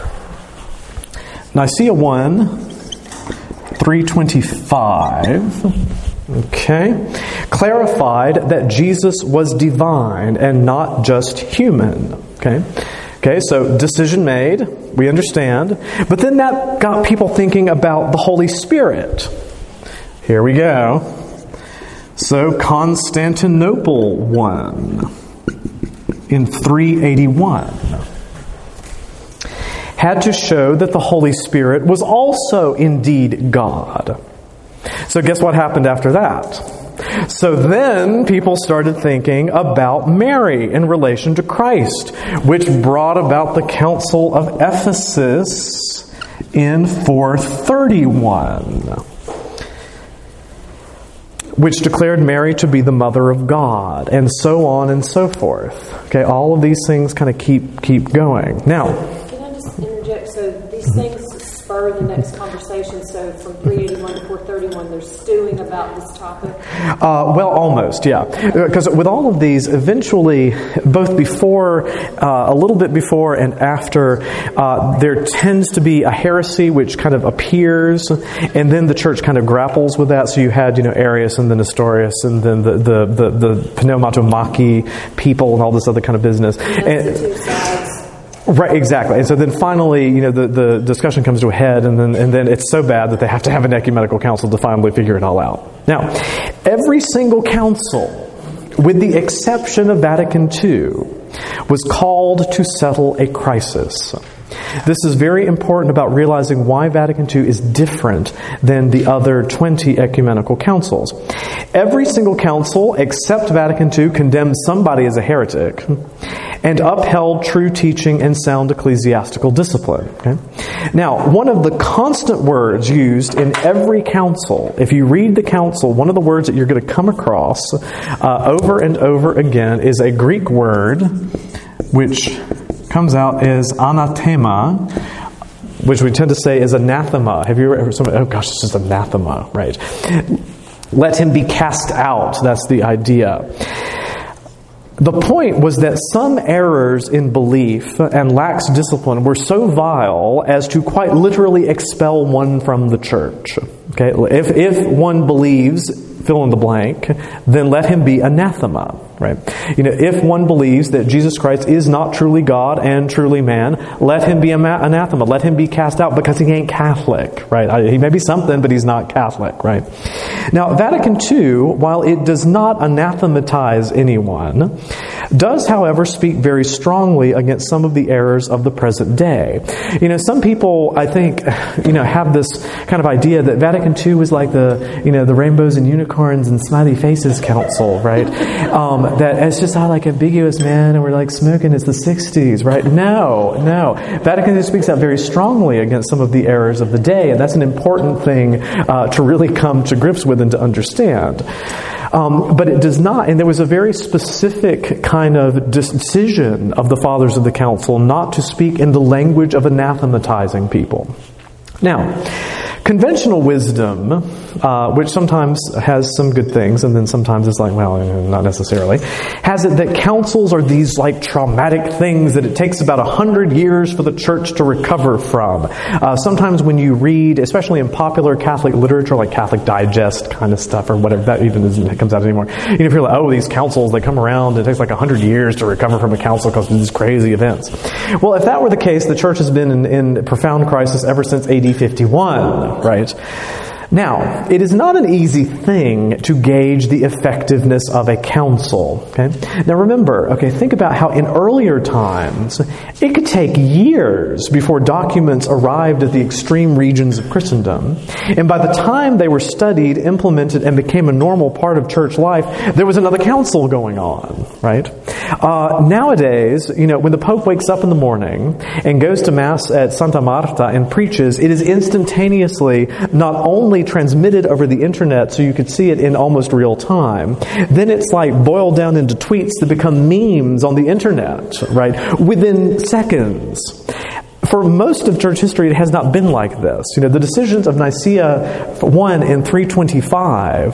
Nicaea one, three twenty-five. Okay. Clarified that Jesus was divine and not just human. Okay. Okay, so decision made, we understand. But then that got people thinking about the Holy Spirit. Here we go. So Constantinople one in three eighty-one had to show that the Holy Spirit was also indeed God. So guess what happened after that? So then people started thinking about Mary in relation to Christ, which brought about the Council of Ephesus in four thirty-one, which declared Mary to be the mother of God, and so on and so forth. Okay, all of these things kind of keep keep going. Now, can I just interject? So these things spur the next conversation. So from three eighty-one to four thirty-one, they're stewing about this topic. Uh, well, almost, yeah. Because with all of these, eventually, both before, uh, a little bit before and after, uh, there tends to be a heresy which kind of appears, and then the church kind of grapples with that. So you had, you know, Arius and then Nestorius, and then the the the, the Pneumatomachy people and all this other kind of business. And and, the two sides. Right, exactly. And so then finally, you know, the, the discussion comes to a head, and then and then it's so bad that they have to have an ecumenical council to finally figure it all out. Now, every single council, with the exception of Vatican Two, was called to settle a crisis. This is very important about realizing why Vatican Two is different than the other twenty ecumenical councils. Every single council, except Vatican Two, condemned somebody as a heretic and upheld true teaching and sound ecclesiastical discipline. Okay? Now, one of the constant words used in every council, if you read the council, one of the words that you're going to come across uh, over and over again is a Greek word which comes out as anathema, which we tend to say is anathema. Have you ever heard somebody, oh gosh, it's just anathema, right? Let him be cast out. That's the idea. The point was that some errors in belief and lax discipline were so vile as to quite literally expel one from the church. Okay, if if one believes, fill in the blank, then let him be anathema. Right? You know, if one believes that Jesus Christ is not truly God and truly man, let him be anathema. Let him be cast out because he ain't Catholic. Right? He may be something, but he's not Catholic. Right? Now, Vatican Two, while it does not anathematize anyone, does, however, speak very strongly against some of the errors of the present day. You know, some people, I think, you know, have this kind of idea that Vatican Two is like the, you know, the rainbows and unicorns and smiley faces council, right? Um, that it's just all like ambiguous, man, and we're like smoking, it's the sixties, right? No, no. Vatican Two speaks out very strongly against some of the errors of the day, and that's an important thing uh, to really come to grips with and to understand. Um, but it does not, and there was a very specific kind of decision of the Fathers of the Council not to speak in the language of anathematizing people. Now, conventional wisdom, uh, which sometimes has some good things, and then sometimes it's like, well, not necessarily, has it that councils are these like traumatic things that it takes about a hundred years for the church to recover from. Uh, sometimes when you read, especially in popular Catholic literature, like Catholic Digest kind of stuff, or whatever, that even isn't, comes out anymore. You know, if you're like, oh, these councils, they come around, it takes like a hundred years to recover from a council because of these crazy events. Well, if that were the case, the church has been in, in profound crisis ever since A D fifty-one. Right? Now, it is not an easy thing to gauge the effectiveness of a council. Okay? Now remember, okay, think about how in earlier times, it could take years before documents arrived at the extreme regions of Christendom. And by the time they were studied, implemented, and became a normal part of church life, there was another council going on. Right? Uh, nowadays, you know, when the Pope wakes up in the morning and goes to Mass at Santa Marta and preaches, it is instantaneously not only transmitted over the internet so you could see it in almost real time, then it's like boiled down into tweets that become memes on the internet, right? Within seconds. For most of church history, it has not been like this. You know, the decisions of Nicaea one in three twenty-five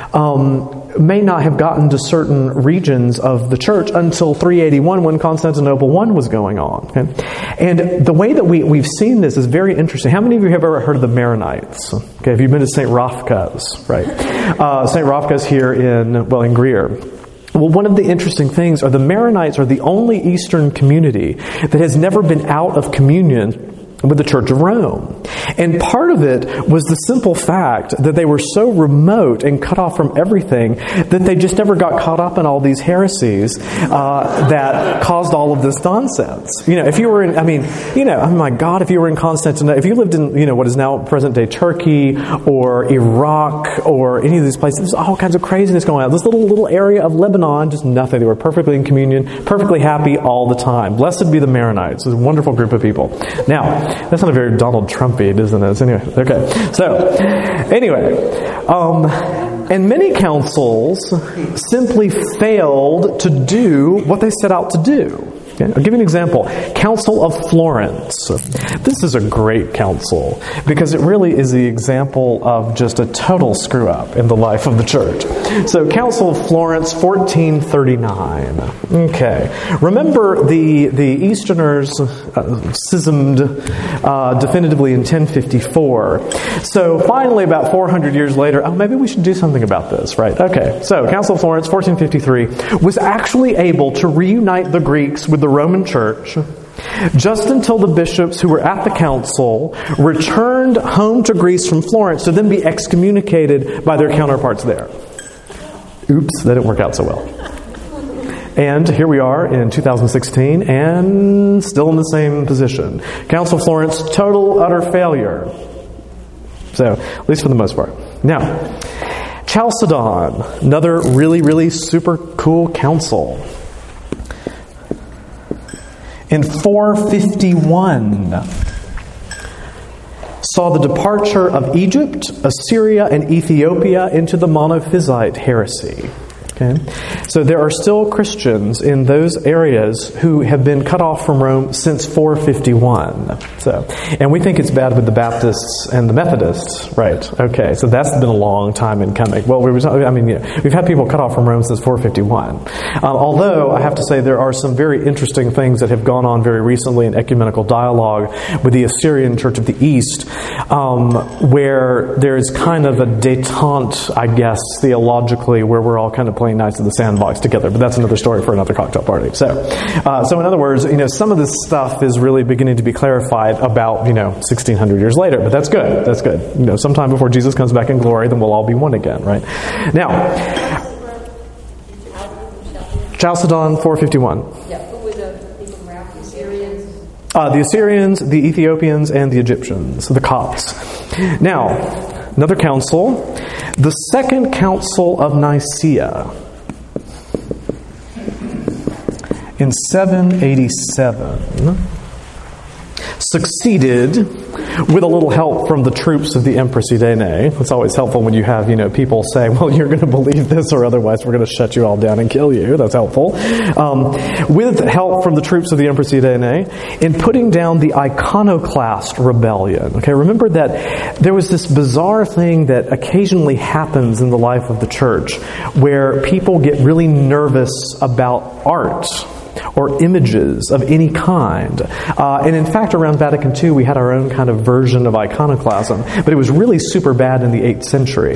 um, may not have gotten to certain regions of the church until three eighty-one when Constantinople one was going on. Okay? And the way that we, we've seen this is very interesting. How many of you have ever heard of the Maronites? Okay, have you been to Saint Ravka's? Right. Uh, Saint Ravka's here in, well, in Greer. Well, one of the interesting things are the Maronites are the only Eastern community that has never been out of communion with the Church of Rome. And part of it was the simple fact that they were so remote and cut off from everything that they just never got caught up in all these heresies uh, that caused all of this nonsense. You know, if you were in, I mean, you know, oh my God, if you were in Constantinople, if you lived in, you know, what is now present-day Turkey or Iraq or any of these places, there's all kinds of craziness going on. This little little area of Lebanon, just nothing. They were perfectly in communion, perfectly happy all the time. Blessed be the Maronites. It's a wonderful group of people. Now, that's not very Donald Trumpied, isn't it? So anyway, okay. So, anyway, um, and many councils simply failed to do what they set out to do. Okay? I'll give you an example. Council of Florence. This is a great council because it really is the example of just a total screw up in the life of the church. So, Council of Florence, fourteen thirty-nine. Okay. Remember the the Easterners uh, schismed uh, definitively in ten fifty-four. So, finally, about four hundred years later, oh, maybe we should do something about this, right? Okay. So, Council of Florence, fourteen fifty-three, was actually able to reunite the Greeks with the Roman Church just until the bishops who were at the council returned home to Greece from Florence to then be excommunicated by their counterparts there. Oops, that didn't work out so well. And here we are in two thousand sixteen and still in the same position. Council of Florence, total, utter failure. So, at least for the most part. Now, Chalcedon, another really, really super cool council. In four fifty-one, saw the departure of Egypt, Assyria, and Ethiopia into the Monophysite heresy. Okay? So there are still Christians in those areas who have been cut off from Rome since four fifty-one. So, and we think it's bad with the Baptists and the Methodists, right? Okay, so that's been a long time in coming. Well, we were, I mean, you know, we've had people cut off from Rome since four fifty-one. Um, although, I have to say, there are some very interesting things that have gone on very recently in ecumenical dialogue with the Assyrian Church of the East, um, where there is kind of a détente, I guess, theologically, where we're all kind of playing nice in the sandbox together, but that's another story for another cocktail party. So, uh, so in other words, you know, some of this stuff is really beginning to be clarified about, you know, sixteen hundred years later, but that's good. That's good. You know, sometime before Jesus comes back in glory, then we'll all be one again, right? Now, Chalcedon four fifty-one. Yeah, who were the people from Iraq? The Assyrians? Uh, the Assyrians, the Ethiopians, and the Egyptians, the Copts. Now, another council, the Second Council of Nicaea in seven eighty-seven succeeded with a little help from the troops of the Empress Irene. It's always helpful when you have, you know, people say, well, you're going to believe this or otherwise we're going to shut you all down and kill you. That's helpful. Um, with help from the troops of the Empress Irene in putting down the Iconoclast rebellion. Okay, remember that there was this bizarre thing that occasionally happens in the life of the church where people get really nervous about art or images of any kind. Uh, and in fact, around Vatican Two, we had our own kind of version of iconoclasm, but it was really super bad in the eighth century.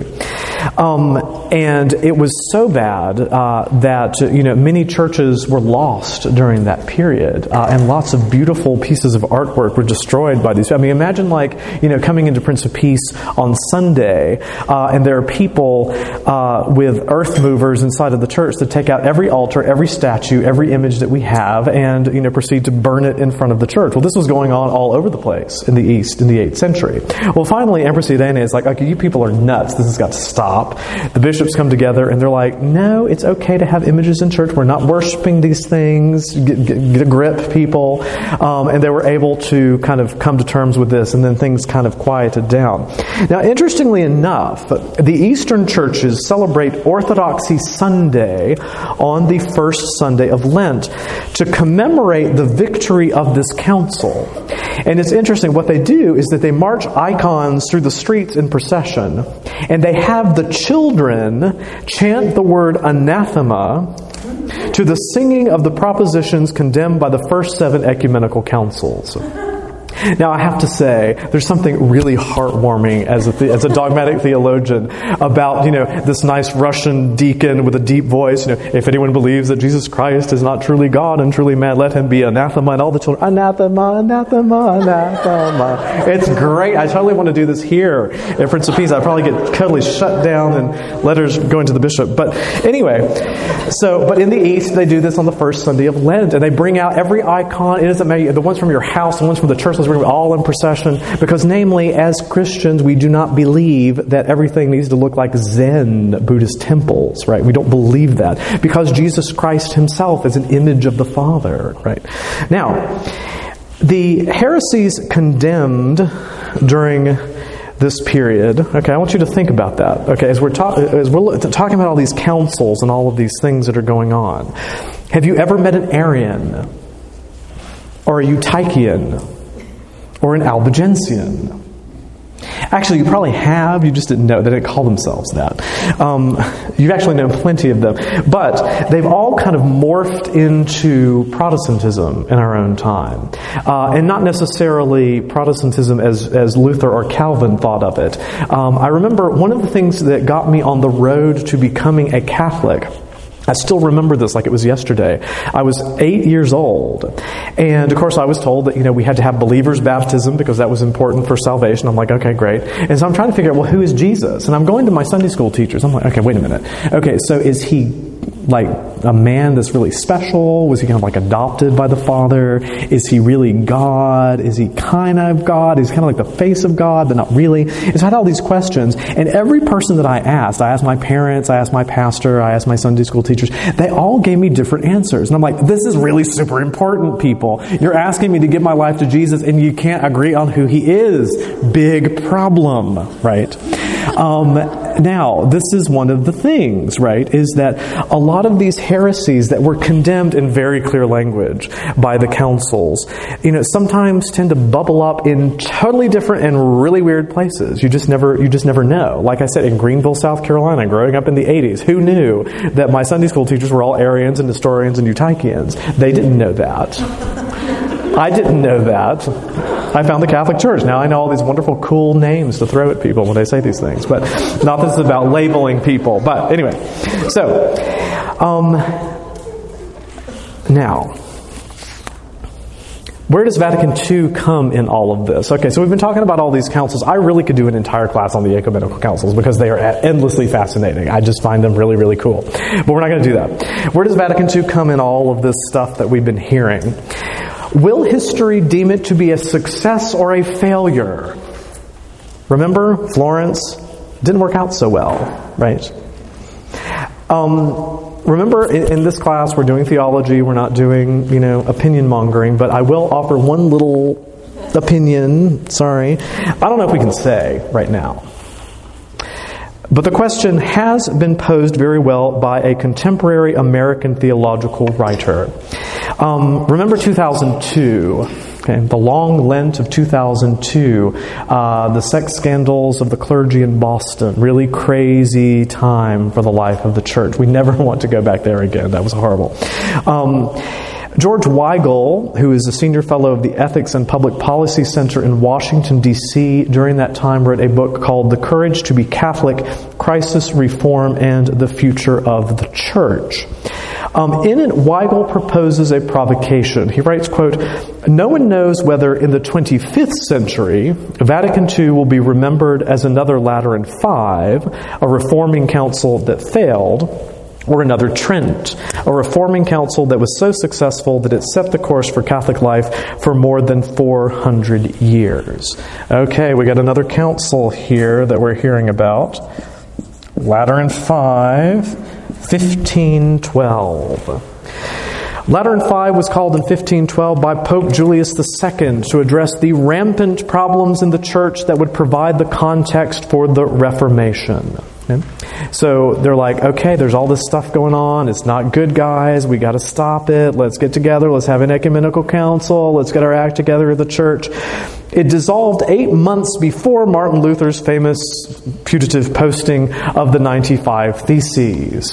Um, and it was so bad uh, that, you know, many churches were lost during that period, uh, and lots of beautiful pieces of artwork were destroyed by these. I mean, imagine like, you know, coming into Prince of Peace on Sunday, uh, and there are people uh, with earth movers inside of the church that take out every altar, every statue, every image that we have, and, you know, proceed to burn it in front of the church. Well, this was going on all over the place in the East in the eighth century. Well, finally, Empress Irene is like, okay, you people are nuts. This has got to stop. The bishops come together and they're like, no, it's okay to have images in church. We're not worshiping these things. Get, get, get a grip, people. Um, and they were able to kind of come to terms with this, and then things kind of quieted down. Now, interestingly enough, the Eastern churches celebrate Orthodoxy Sunday on the first Sunday of Lent to commemorate the victory of this council. And it's interesting, what they do is that they march icons through the streets in procession, and they have the children chant the word anathema to the singing of the propositions condemned by the first seven ecumenical councils. Now, I have to say, there's something really heartwarming as a, the, as a dogmatic theologian about, you know, this nice Russian deacon with a deep voice, you know, if anyone believes that Jesus Christ is not truly God and truly man, let him be anathema, and all the children, anathema, anathema, anathema. It's great. I totally want to do this here at Prince of Peace. I'd probably get totally shut down and letters going to the bishop. But anyway, so, but in the East, they do this on the first Sunday of Lent, and they bring out every icon. It doesn't matter, the ones from your house, the ones from the church, we're all in procession, because namely, as Christians, we do not believe that everything needs to look like Zen Buddhist temples, right? We don't believe that, because Jesus Christ himself is an image of the Father, right? Now, the heresies condemned during this period, okay, I want you to think about that, okay, as we're, ta- as we're talking about all these councils and all of these things that are going on. Have you ever met an Arian, or a Eutychian, or an Albigensian? Actually, you probably have. You just didn't know. They didn't call themselves that. Um, you've actually known plenty of them. But they've all kind of morphed into Protestantism in our own time. Uh, and not necessarily Protestantism as, as Luther or Calvin thought of it. Um, I remember one of the things that got me on the road to becoming a Catholic, I still remember this like it was yesterday. I was eight years old. And of course I was told that, you know, we had to have believer's baptism because that was important for salvation. I'm like, okay, great. And so I'm trying to figure out, well, who is Jesus? And I'm going to my Sunday school teachers. I'm like, okay, wait a minute. Okay, so is he like a man that's really special? Was he kind of like adopted by the Father? Is he really God? Is he kind of God? Is he kind of like the face of God, but not really? And so I had all these questions. And every person that I asked, I asked my parents, I asked my pastor, I asked my Sunday school teachers, they all gave me different answers. And I'm like, this is really super important, people. You're asking me to give my life to Jesus and you can't agree on who he is. Big problem, right? Um, now, this is one of the things, right, is that a lot of these heresies that were condemned in very clear language by the councils, you know, sometimes tend to bubble up in totally different and really weird places. You just never, you just never know. Like I said, in Greenville, South Carolina, growing up in the eighties, who knew that my Sunday school teachers were all Arians and Nestorians and Eutychians? They didn't know that. I didn't know that. I found the Catholic Church. Now I know all these wonderful, cool names to throw at people when they say these things. But not this is about labeling people. But anyway, so um, now, where does Vatican Two come in all of this? Okay, so we've been talking about all these councils. I really could do an entire class on the ecumenical councils because they are endlessly fascinating. I just find them really, really cool. But we're not going to do that. Where does Vatican Two come in all of this stuff that we've been hearing? Will history deem it to be a success or a failure? Remember, Florence didn't work out so well, right? Um, remember, in, in this class, we're doing theology. We're not doing, you know, opinion mongering. But I will offer one little opinion. Sorry, I don't know if we can say right now. But the question has been posed very well by a contemporary American theological writer. Um, remember two thousand two, okay, the long Lent of two thousand two, uh, the sex scandals of the clergy in Boston, really crazy time for the life of the church. We never want to go back there again. That was horrible. Um, George Weigel, who is a senior fellow of the Ethics and Public Policy Center in Washington, D C, during that time wrote a book called The Courage to be Catholic, Crisis, Reform, and the Future of the Church. Um, in it, Weigel proposes a provocation. He writes, quote, "No one knows whether in the twenty-fifth century, Vatican Two will be remembered as another Lateran Five, a reforming council that failed, or another Trent, a reforming council that was so successful that it set the course for Catholic life for more than four hundred years. Okay, we got another council here that we're hearing about. Lateran Five, fifteen twelve. Lateran Five was called in fifteen twelve by Pope Julius the Second to address the rampant problems in the church that would provide the context for the Reformation. Okay? So they're like, okay, there's all this stuff going on. It's not good, guys. We got to stop it. Let's get together. Let's have an ecumenical council. Let's get our act together at the church. It dissolved eight months before Martin Luther's famous putative posting of the ninety-five Theses.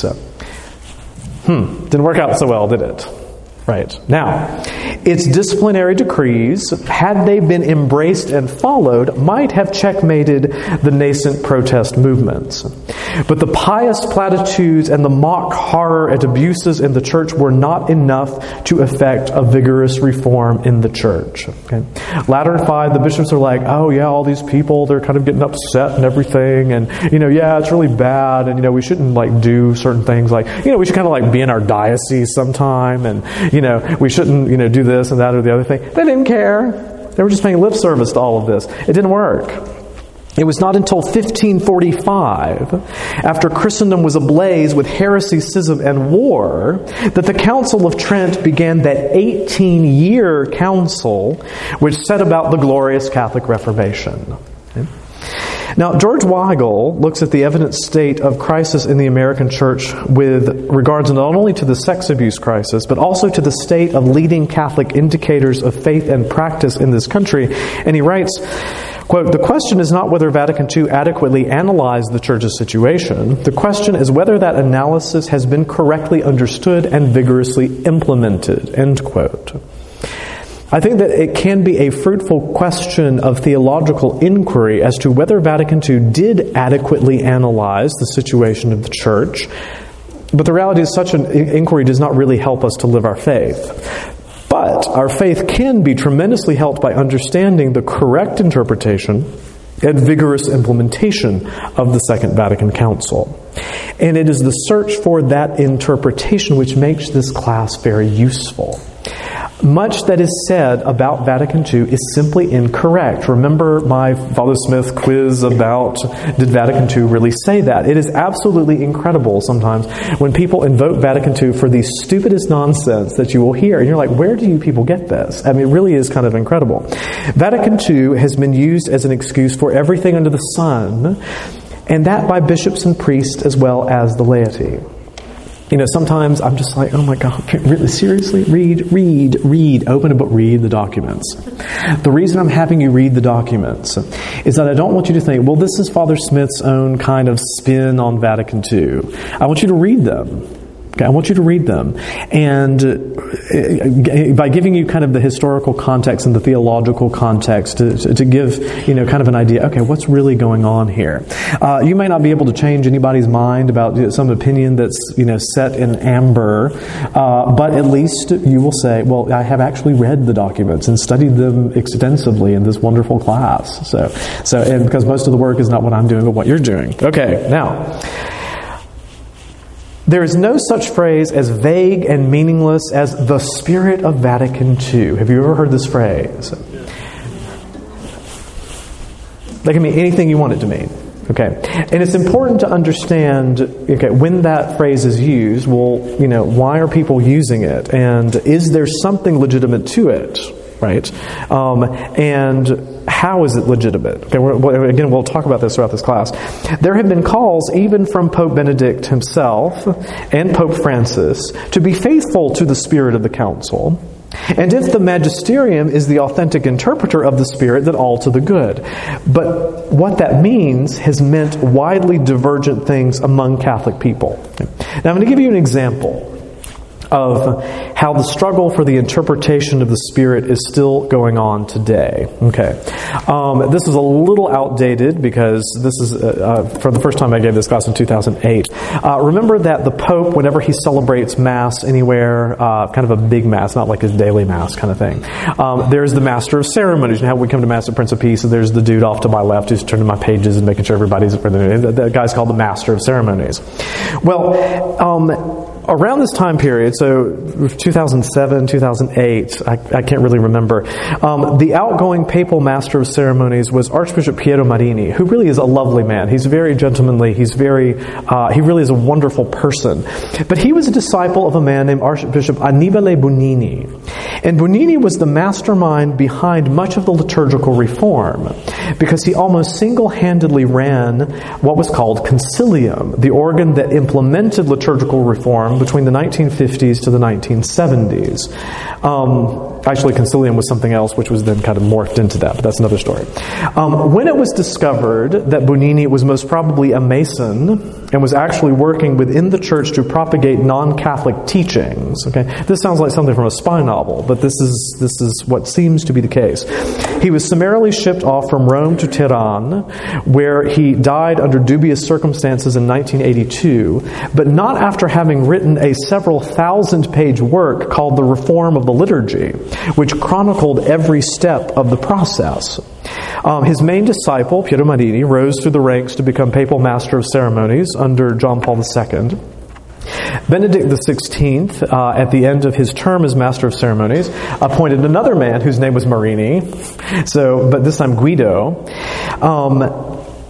Hmm, didn't work out so well, did it? Right. Now, its disciplinary decrees, had they been embraced and followed, might have checkmated the nascent protest movements. But the pious platitudes and the mock horror at abuses in the church were not enough to effect a vigorous reform in the church. Okay? Lateran Five, the bishops are like, oh yeah, all these people, they're kind of getting upset and everything, and, you know, yeah, it's really bad, and, you know, we shouldn't, like, do certain things, like, you know, we should kind of, like, be in our diocese sometime, and, you know, we shouldn't, you know, do this and that or the other thing. They didn't care. They were just paying lip service to all of this. It didn't work. It was not until fifteen forty-five, after Christendom was ablaze with heresy, schism, and war, that the Council of Trent began that eighteen-year council which set about the glorious Catholic Reformation. Okay? Now, George Weigel looks at the evident state of crisis in the American church with regards not only to the sex abuse crisis, but also to the state of leading Catholic indicators of faith and practice in this country. And he writes, quote, "The question is not whether Vatican Two adequately analyzed the church's situation. The question is whether that analysis has been correctly understood and vigorously implemented," end quote. I think that it can be a fruitful question of theological inquiry as to whether Vatican Two did adequately analyze the situation of the church, but the reality is such an inquiry does not really help us to live our faith. But our faith can be tremendously helped by understanding the correct interpretation and vigorous implementation of the Second Vatican Council. And it is the search for that interpretation which makes this class very useful. Much that is said about Vatican Two is simply incorrect. Remember my Father Smith quiz about did Vatican Two really say that? It is absolutely incredible sometimes when people invoke Vatican Two for the stupidest nonsense that you will hear. And you're like, where do you people get this? I mean, it really is kind of incredible. Vatican Two has been used as an excuse for everything under the sun and that by bishops and priests as well as the laity. You know, sometimes I'm just like, oh my God, really, seriously? Read, read, read. Open a book, read the documents. The reason I'm having you read the documents is that I don't want you to think, well, this is Father Smith's own kind of spin on Vatican Two. I want you to read them. Okay, I want you to read them. And uh, by giving you kind of the historical context and the theological context to, to, to give, you know, kind of an idea, okay, what's really going on here? Uh, you may not be able to change anybody's mind about, you know, some opinion that's, you know, set in amber, uh, but at least you will say, well, I have actually read the documents and studied them extensively in this wonderful class. So, so and because most of the work is not what I'm doing, but what you're doing. Okay, now, there is no such phrase as vague and meaningless as the Spirit of Vatican Two. Have you ever heard this phrase? That can mean anything you want it to mean. Okay, and it's important to understand, okay, when that phrase is used, well, you know, why are people using it? And is there something legitimate to it? Right? Um, and how is it legitimate? Okay, we're, again, we'll talk about this throughout this class. There have been calls, even from Pope Benedict himself and Pope Francis, to be faithful to the spirit of the Council. And if the magisterium is the authentic interpreter of the Spirit, then all to the good. But what that means has meant widely divergent things among Catholic people. Now, I'm going to give you an example of how the struggle for the interpretation of the Spirit is still going on today. Okay, um, this is a little outdated because this is uh, uh, for the first time I gave this class in two thousand eight. Uh, remember that the Pope, whenever he celebrates Mass anywhere, uh, kind of a big Mass, not like his daily Mass kind of thing, um, there's the Master of Ceremonies. And how we come to Mass at Prince of Peace, and there's the dude off to my left who's turning my pages and making sure everybody's... That guy's called the Master of Ceremonies. Well, um... around this time period, so two thousand seven, two thousand eight, I, I can't really remember, um, the outgoing papal master of ceremonies was Archbishop Piero Marini, who really is a lovely man. He's very gentlemanly. He's very, uh, he really is a wonderful person. But he was a disciple of a man named Archbishop Annibale Bugnini. And Bugnini was the mastermind behind much of the liturgical reform, because he almost single-handedly ran what was called Concilium, the organ that implemented liturgical reform between the nineteen fifties to the nineteen seventies. Um, actually, Concilium was something else, which was then kind of morphed into that, but that's another story. Um, when it was discovered that Bugnini was most probably a Mason and was actually working within the Church to propagate non-Catholic teachings, okay, this sounds like something from a spy novel, but this is this is what seems to be the case. He was summarily shipped off from Rome to Tehran, where he died under dubious circumstances in nineteen eighty-two, but not after having written a several thousand page work called The Reform of the Liturgy, which chronicled every step of the process. Um, his main disciple, Piero Marini, rose through the ranks to become papal master of ceremonies under John Paul the Second. Benedict the Sixteenth, uh, at the end of his term as Master of Ceremonies, appointed another man whose name was Marini, so, but this time Guido. Um,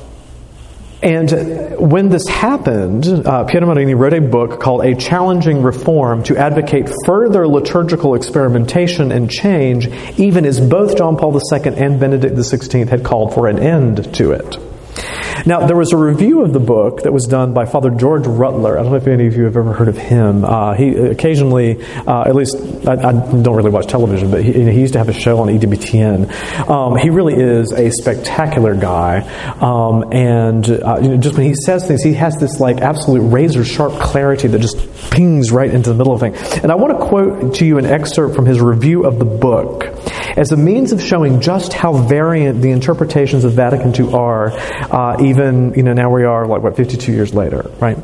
And when this happened, uh, Piero Marini wrote a book called A Challenging Reform to advocate further liturgical experimentation and change, even as both John Paul the Second and Benedict the Sixteenth had called for an end to it. Now, there was a review of the book that was done by Father George Rutler. I don't know if any of you have ever heard of him. Uh, he occasionally, uh, at least, I, I don't really watch television, but he, he used to have a show on E W T N. Um, he really is a spectacular guy. Um, and uh, you know, just when he says things, he has this like absolute razor-sharp clarity that just pings right into the middle of things. And I want to quote to you an excerpt from his review of the book as a means of showing just how variant the interpretations of Vatican Two are, uh, even, you know, now we are, like, what, fifty-two years later, right?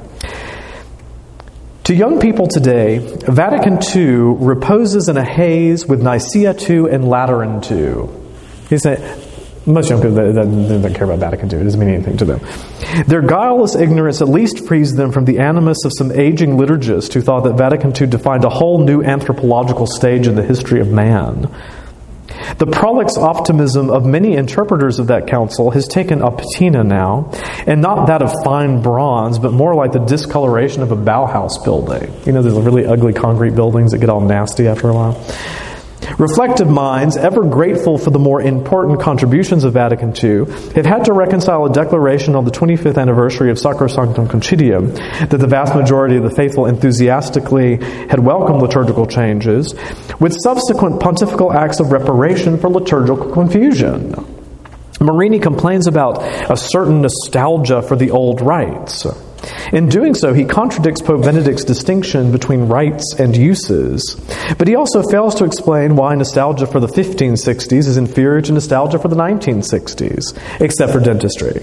To young people today, Vatican Two reposes in a haze with Nicaea Two and Lateran Two. He said, most young people, they, they don't care about Vatican Two. It doesn't mean anything to them. Their guileless ignorance at least frees them from the animus of some aging liturgist who thought that Vatican Two defined a whole new anthropological stage in the history of man. The prolix optimism of many interpreters of that council has taken a patina now, and not that of fine bronze, but more like the discoloration of a Bauhaus building. You know, there's really ugly concrete buildings that get all nasty after a while. Reflective minds, ever grateful for the more important contributions of Vatican Two, have had to reconcile a declaration on the twenty-fifth anniversary of Sacrosanctum Concilium that the vast majority of the faithful enthusiastically had welcomed liturgical changes, with subsequent pontifical acts of reparation for liturgical confusion. Marini complains about a certain nostalgia for the old rites. In doing so, he contradicts Pope Benedict's distinction between rites and uses. But he also fails to explain why nostalgia for the fifteen sixties is inferior to nostalgia for the nineteen sixties, except for dentistry.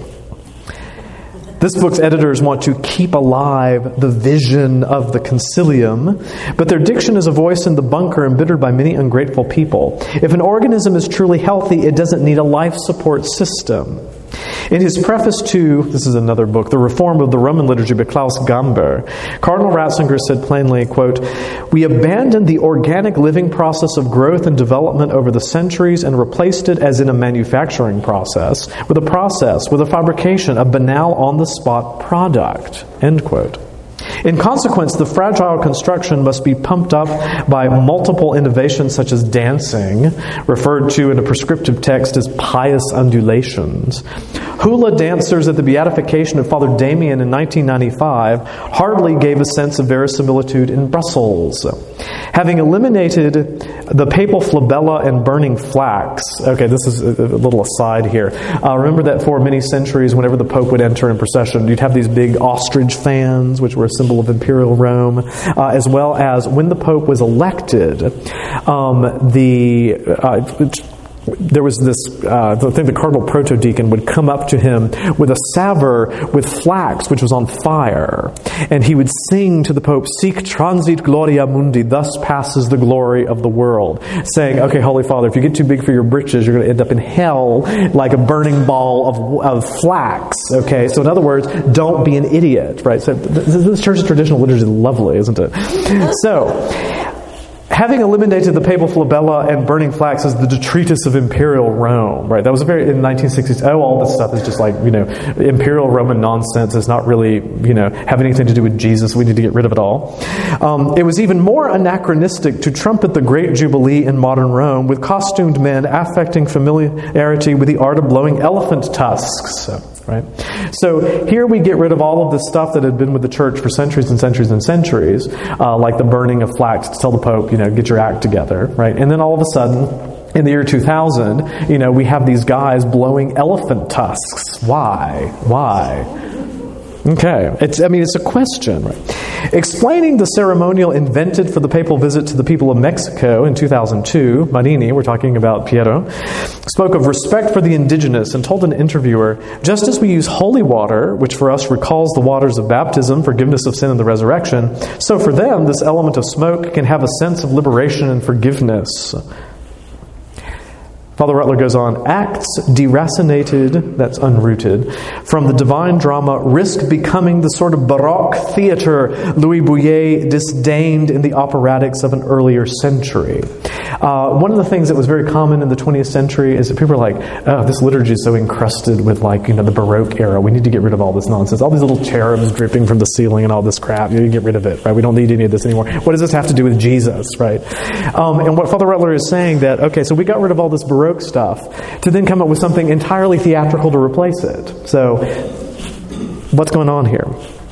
This book's editors want to keep alive the vision of the concilium, but their diction is a voice in the bunker embittered by many ungrateful people. If an organism is truly healthy, it doesn't need a life support system. In his preface to, this is another book, The Reform of the Roman Liturgy by Klaus Gamber, Cardinal Ratzinger said plainly, quote, "We abandoned the organic living process of growth and development over the centuries and replaced it, as in a manufacturing process, with a process, with a fabrication, a banal on-the-spot product," end quote. In consequence, the fragile construction must be pumped up by multiple innovations such as dancing, referred to in a prescriptive text as pious undulations. Hula dancers at the beatification of Father Damien in nineteen ninety-five hardly gave a sense of verisimilitude in Brussels. Having eliminated the papal flabella and burning flax, okay, this is a little aside here. Uh, remember that for many centuries, whenever the Pope would enter in procession, you'd have these big ostrich fans, which were a symbol of imperial Rome, uh, as well as when the Pope was elected, um, the uh, there was this, uh, I think the Cardinal Protodeacon would come up to him with a salver with flax, which was on fire. And he would sing to the Pope, "Sic transit gloria mundi," thus passes the glory of the world. Saying, okay, Holy Father, if you get too big for your britches, you're going to end up in hell like a burning ball of, of flax. Okay, so in other words, don't be an idiot, right? So this church's traditional liturgy is lovely, isn't it? So, having eliminated the papal flabella and burning flax as the detritus of imperial Rome, right? That was a very, in the nineteen sixties, oh, all this stuff is just like, you know, imperial Roman nonsense. It's not really, you know, have anything to do with Jesus. We need to get rid of it all. Um, it was even more anachronistic to trumpet the great jubilee in modern Rome with costumed men affecting familiarity with the art of blowing elephant tusks. Right? So here we get rid of all of the stuff that had been with the church for centuries and centuries and centuries, uh, like the burning of flax to tell the Pope, you know, get your act together, right? And then all of a sudden, in the year two thousand, you know, we have these guys blowing elephant tusks. Why? Why? Okay, it's, I mean, it's a question, right? Explaining the ceremonial invented for the papal visit to the people of Mexico in two thousand two, Marini, we're talking about Piero, spoke of respect for the indigenous and told an interviewer, "Just as we use holy water, which for us recalls the waters of baptism, forgiveness of sin and the resurrection, so for them this element of smoke can have a sense of liberation and forgiveness." Father Rutler goes on, "Acts deracinated," that's unrooted, "from the divine drama risk becoming the sort of Baroque theater Louis Bouillet disdained in the operatics of an earlier century." Uh, one of the things that was very common in the twentieth century is that people are like, oh, this liturgy is so encrusted with, like, you know, the Baroque era. We need to get rid of all this nonsense. All these little cherubs dripping from the ceiling and all this crap. You need to get rid of it, right? We don't need any of this anymore. What does this have to do with Jesus, right? Um, and what Father Rutler is saying that, okay, so we got rid of all this Baroque stuff to then come up with something entirely theatrical to replace it. So, what's going on here?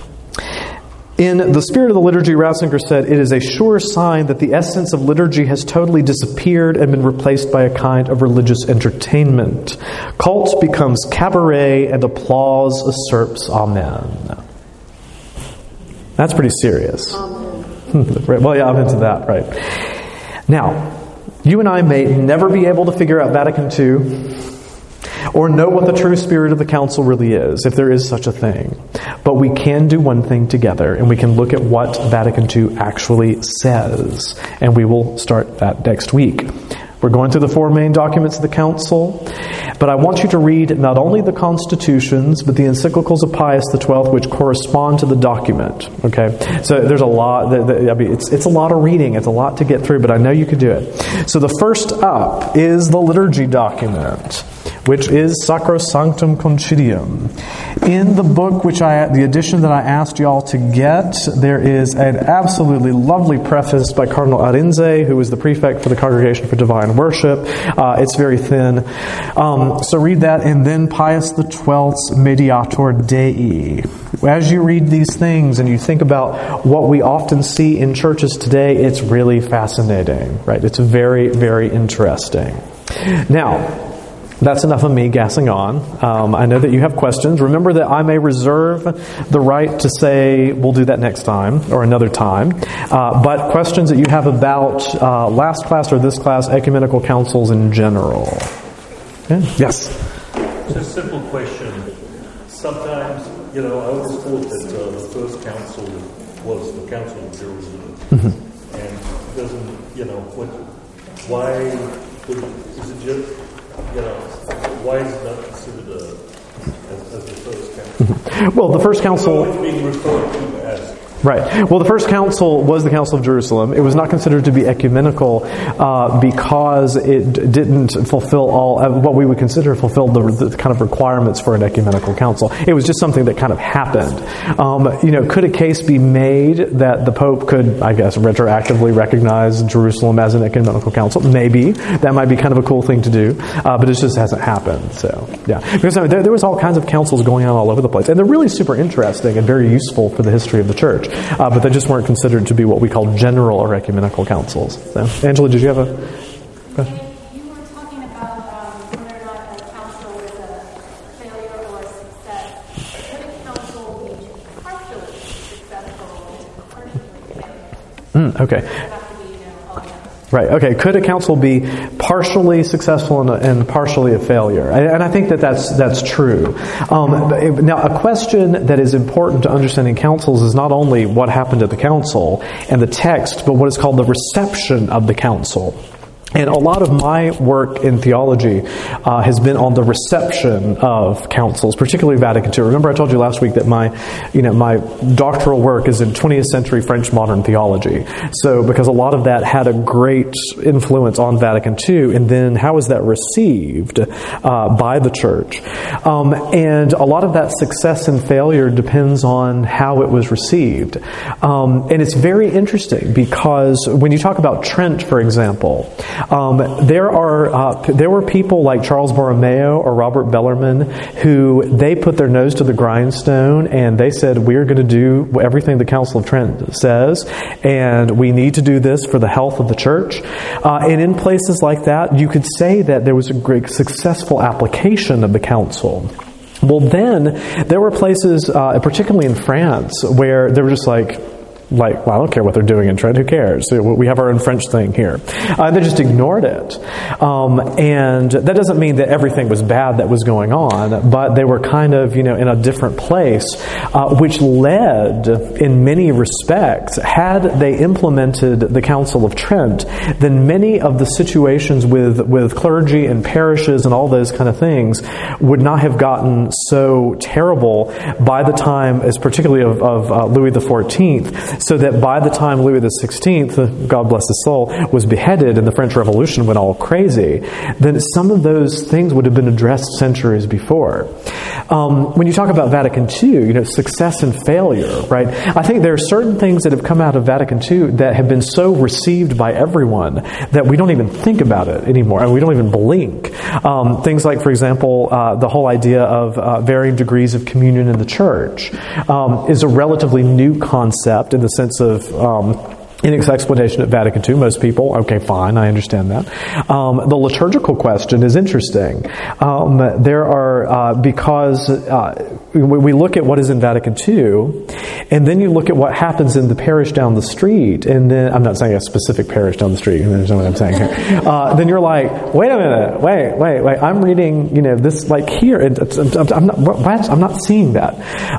In The Spirit of the Liturgy, Ratzinger said, "It is a sure sign that the essence of liturgy has totally disappeared and been replaced by a kind of religious entertainment. Cult becomes cabaret and applause usurps amen." That's pretty serious. Amen. Well, yeah, I'm into that, right. Now, you and I may never be able to figure out Vatican Two or know what the true spirit of the council really is, if there is such a thing. But we can do one thing together, and we can look at what Vatican Two actually says. And we will start that next week. We're going through the four main documents of the council, but I want you to read not only the constitutions, but the encyclicals of Pius the twelfth, which correspond to the document. Okay, so there's a lot. That, that, I mean, it's it's a lot of reading. It's a lot to get through, but I know you can do it. So the first up is the liturgy document. which is Sacrosanctum Concilium. In the book, which I, the edition that I asked y'all to get, there is an absolutely lovely preface by Cardinal Arinze, who was the prefect for the Congregation for Divine Worship. Uh, it's very thin. Um, so read that, and then Pius the twelfth's Mediator Dei. As you read these things and you think about what we often see in churches today, it's really fascinating, right? It's very, very interesting. Now, that's enough of me gassing on. Um, I know that you have questions. Remember that I may reserve the right to say we'll do that next time or another time. Uh, but questions that you have about uh, last class or this class, ecumenical councils in general. Yeah. Yes? It's a simple question. Sometimes, you know, I always thought that uh, the first council was the Council of Jerusalem. Mm-hmm. And doesn't, you know, what, why, is it just... You know, why is it not considered a, as, as the first council? Well, the first council... It's being referred to as... Right. Well, the first council was the Council of Jerusalem. It was not considered to be ecumenical uh, because it didn't fulfill all, uh, what we would consider fulfilled the, the kind of requirements for an ecumenical council. It was just something that kind of happened. Um, you know, could a case be made that the Pope could, I guess, retroactively recognize Jerusalem as an ecumenical council? Maybe. That might be kind of a cool thing to do, uh, but it just hasn't happened. So, yeah. Because I mean, there, there was all kinds of councils going on all over the place, and they're really super interesting and very useful for the history of the church. Uh, but they just weren't considered to be what we call general or ecumenical councils. So, Angela, did you have a question? You were talking about um, whether or not a council is a failure or a success. Could a council be partially successful or partially failure? Mm, okay. Does it have to be, you know, all that? Right. Okay. Could a council be partially successful and, and partially a failure? And, and I think that that's that's true. Um, now, a question that is important to understanding councils is not only what happened at the council and the text, but what is called the reception of the council. And a lot of my work in theology uh, has been on the reception of councils, particularly Vatican Two. Remember, I told you last week that my, you know, my doctoral work is in twentieth century French modern theology. So, because a lot of that had a great influence on Vatican Two, and then how was that received uh, by the Church? Um, and a lot of that success and failure depends on how it was received. Um, and it's very interesting because when you talk about Trent, for example. Um, there are uh, there were people like Charles Borromeo or Robert Bellarmine who they put their nose to the grindstone and they said, we're going to do everything the Council of Trent says, and we need to do this for the health of the church. Uh, and in places like that, you could say that there was a great successful application of the council. Well, then there were places, uh, particularly in France, where they were just like, Like, well, I don't care what they're doing in Trent. Who cares? We have our own French thing here. Uh, they just ignored it. Um, and that doesn't mean that everything was bad that was going on, but they were kind of, you know, in a different place, uh, which led, in many respects, had they implemented the Council of Trent, then many of the situations with, with clergy and parishes and all those kind of things would not have gotten so terrible by the time, as particularly of, of uh, Louis the fourteenth, so that by the time Louis the sixteenth, God bless his soul, was beheaded and the French Revolution went all crazy, then some of those things would have been addressed centuries before. Um, when you talk about Vatican Two, you know, success and failure, right? I think there are certain things that have come out of Vatican Two that have been so received by everyone that we don't even think about it anymore, and we don't even blink. Um, things like, for example, uh, the whole idea of uh, varying degrees of communion in the church um, is a relatively new concept in the sense of um, in its explanation at Vatican Two, most people, okay, fine, I understand that. Um, the liturgical question is interesting. Um, there are, uh, because uh, we look at what is in Vatican Two, and then you look at what happens in the parish down the street, and then, I'm not saying a specific parish down the street, you know what I'm saying here. Uh, then you're like, wait a minute, wait, wait, wait, I'm reading, you know, this, like here, and it's, I'm not, what? I'm not seeing that.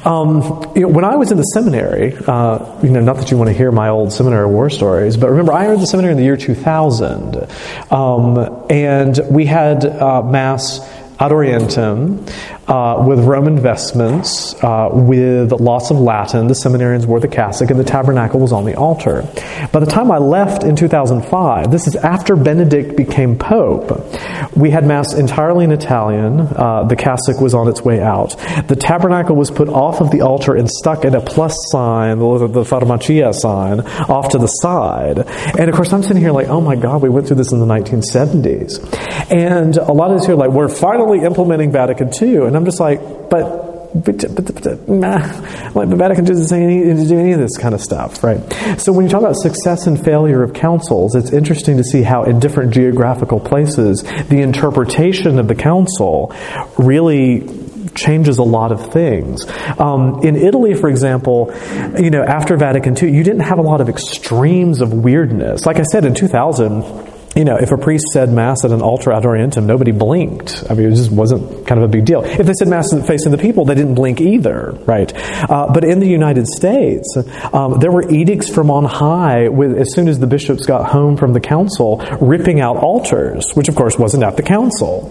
Um, you know, when I was in the seminary, uh, you know, not that you want to hear my old seminary war stories, but remember, I entered the seminary in the year two thousand, um, and we had uh, Mass ad Orientem uh, with Roman vestments, uh, with lots of Latin. The seminarians wore the cassock, and the tabernacle was on the altar. By the time I left in two thousand five, this is after Benedict became Pope, we had Mass entirely in Italian. Uh, the cassock was on its way out. The tabernacle was put off of the altar and stuck in a plus sign, the, the Farmacia sign, off to the side. And of course, I'm sitting here like, oh my God, we went through this in the nineteen seventies. And a lot of us here are like, we're finally implementing Vatican two. And I'm just like, but... But, but, but nah, like the Vatican doesn't say any, do any of this kind of stuff, right? So when you talk about success and failure of councils, it's interesting to see how in different geographical places, the interpretation of the council really changes a lot of things. Um, in Italy, for example, you know, after Vatican two, you didn't have a lot of extremes of weirdness. Like I said, in two thousand, you know, if a priest said Mass at an altar ad orientem, nobody blinked. I mean, it just wasn't kind of a big deal. If they said Mass facing the people, they didn't blink either, right? Uh, but in the United States, um, there were edicts from on high, with as soon as the bishops got home from the council, ripping out altars, which of course wasn't at the council.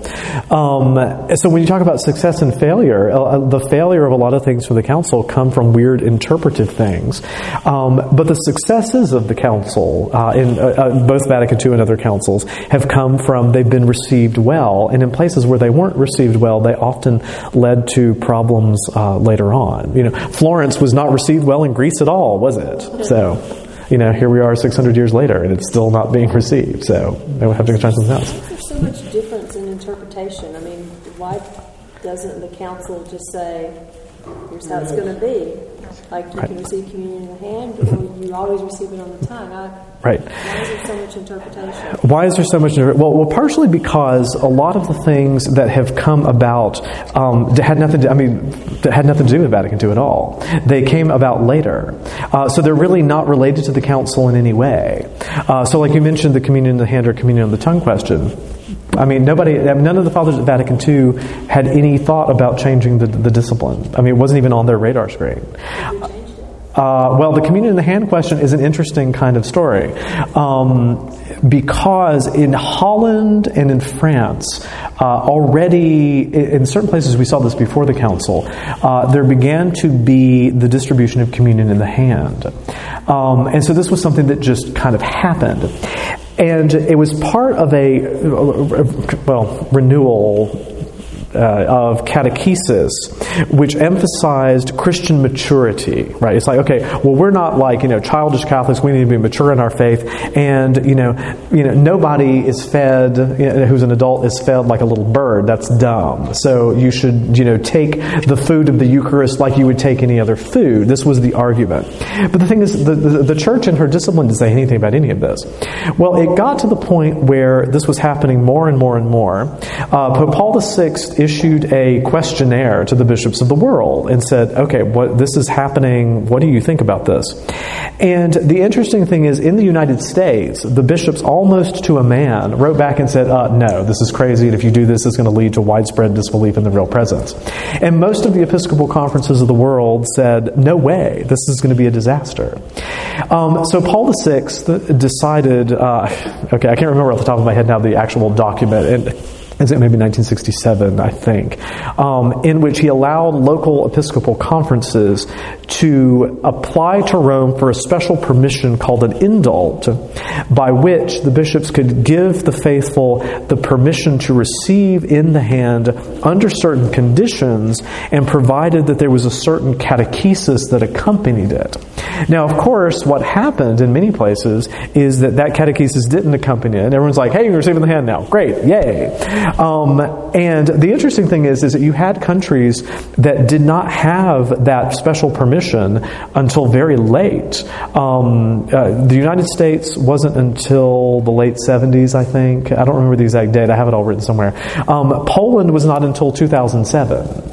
Um, so when you talk about success and failure, uh, the failure of a lot of things for the council come from weird interpretive things. Um, but the successes of the council, uh, in uh, uh, both Vatican two and other councils, have come from they've been received well, and in places where they weren't received well, they often led to problems uh, later on. You know, Florence was not received well in Greece at all, was it? So, you know, here we are six hundred years later, and it's still not being received. So they would have to try something else. There's so much difference in interpretation. I mean, why doesn't the council just say, "Here's how it's going to be"? Like you right. can receive communion in the hand, or you always receive it on the tongue. I, right. Why is there so much interpretation? Why is there so much interpretation? Well, well, partially because a lot of the things that have come about um, that had nothing. To, I mean, that had nothing to do with Vatican two at all. They came about later, uh, so they're really not related to the council in any way. Uh, so, like you mentioned, the communion in the hand or communion on the tongue question. I mean, nobody, none of the fathers at Vatican two had any thought about changing the, the discipline. I mean, it wasn't even on their radar screen. Uh, well, the communion in the hand question is an interesting kind of story. Um, because in Holland and in France, uh, already, in certain places, we saw this before the council, uh, there began to be the distribution of communion in the hand. Um, and so this was something that just kind of happened. And it was part of a, well, renewal uh, of catechesis, which emphasized Christian maturity, right? It's like, okay, well, we're not like, you know, childish Catholics. We need to be mature in our faith. And, you know, you know, nobody is fed, you know, who's an adult is fed like a little bird. That's dumb. So you should, you know, take the food of the Eucharist like you would take any other food. This was the argument. But the thing is, the, the, the church in her discipline didn't say anything about any of this. Well, it got to the point where this was happening more and more and more. Uh, Pope Paul the Sixth issued a questionnaire to the bishops of the world and said, okay, what this is happening, what do you think about this? And the interesting thing is, in the United States, the bishops almost to a man wrote back and said, uh, no, this is crazy, and if you do this, it's going to lead to widespread disbelief in the real presence. And most of the Episcopal conferences of the world said, no way, this is going to be a disaster. Um, so Paul the Sixth decided, uh, okay, I can't remember off the top of my head now the actual document, and is it maybe nineteen sixty-seven, I think, um, in which he allowed local Episcopal conferences to apply to Rome for a special permission called an indult, by which the bishops could give the faithful the permission to receive in the hand under certain conditions, and provided that there was a certain catechesis that accompanied it. Now, of course, what happened in many places is that that catechesis didn't accompany it. Everyone's like, hey, you can receive in the hand now. Great, yay. Um, and the interesting thing is, is that you had countries that did not have that special permission until very late. Um, uh, the United States wasn't until the late seventies, I think. I don't remember the exact date. I have it all written somewhere. Um, Poland was not until two thousand seven.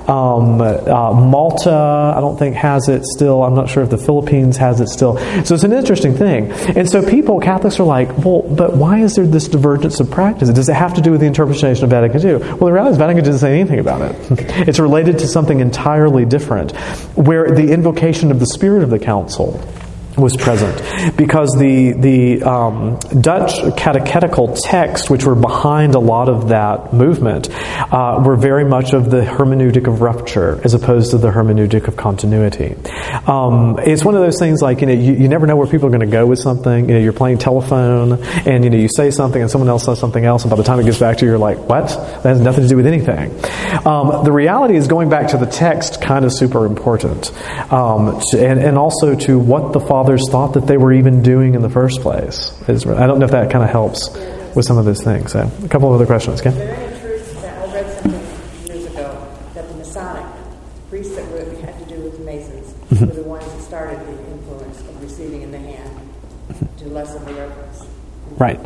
Um, uh, Malta, I don't think has it still. I'm not sure if the Philippines has it still. So it's an interesting thing. And so people, Catholics are like, well, but why is there this divergence of practice? Does it have to do with the interpretation of Vatican two? Well, the reality is Vatican two doesn't say anything about it. It's related to something entirely different, where the invocation of the Spirit of the Council was present, because the the um, Dutch catechetical texts, which were behind a lot of that movement, uh, were very much of the hermeneutic of rupture as opposed to the hermeneutic of continuity. Um, it's one of those things like, you know, you, you never know where people are going to go with something. You know, you're playing telephone, and you know, you say something, and someone else says something else, and by the time it gets back to you, you're like, what? That has nothing to do with anything. Um, the reality is, going back to the text, kind of super important, um, to, and, and also to what the fathers thought that they were even doing in the first place. I don't know if that kind of helps with some of those things. So, a couple of other questions. Okay? Is there any truth that I read something years ago that the Masonic priests that were, had to do with the Masons mm-hmm. were the ones that started the influence of receiving in the hand to lessen the reverence? Right.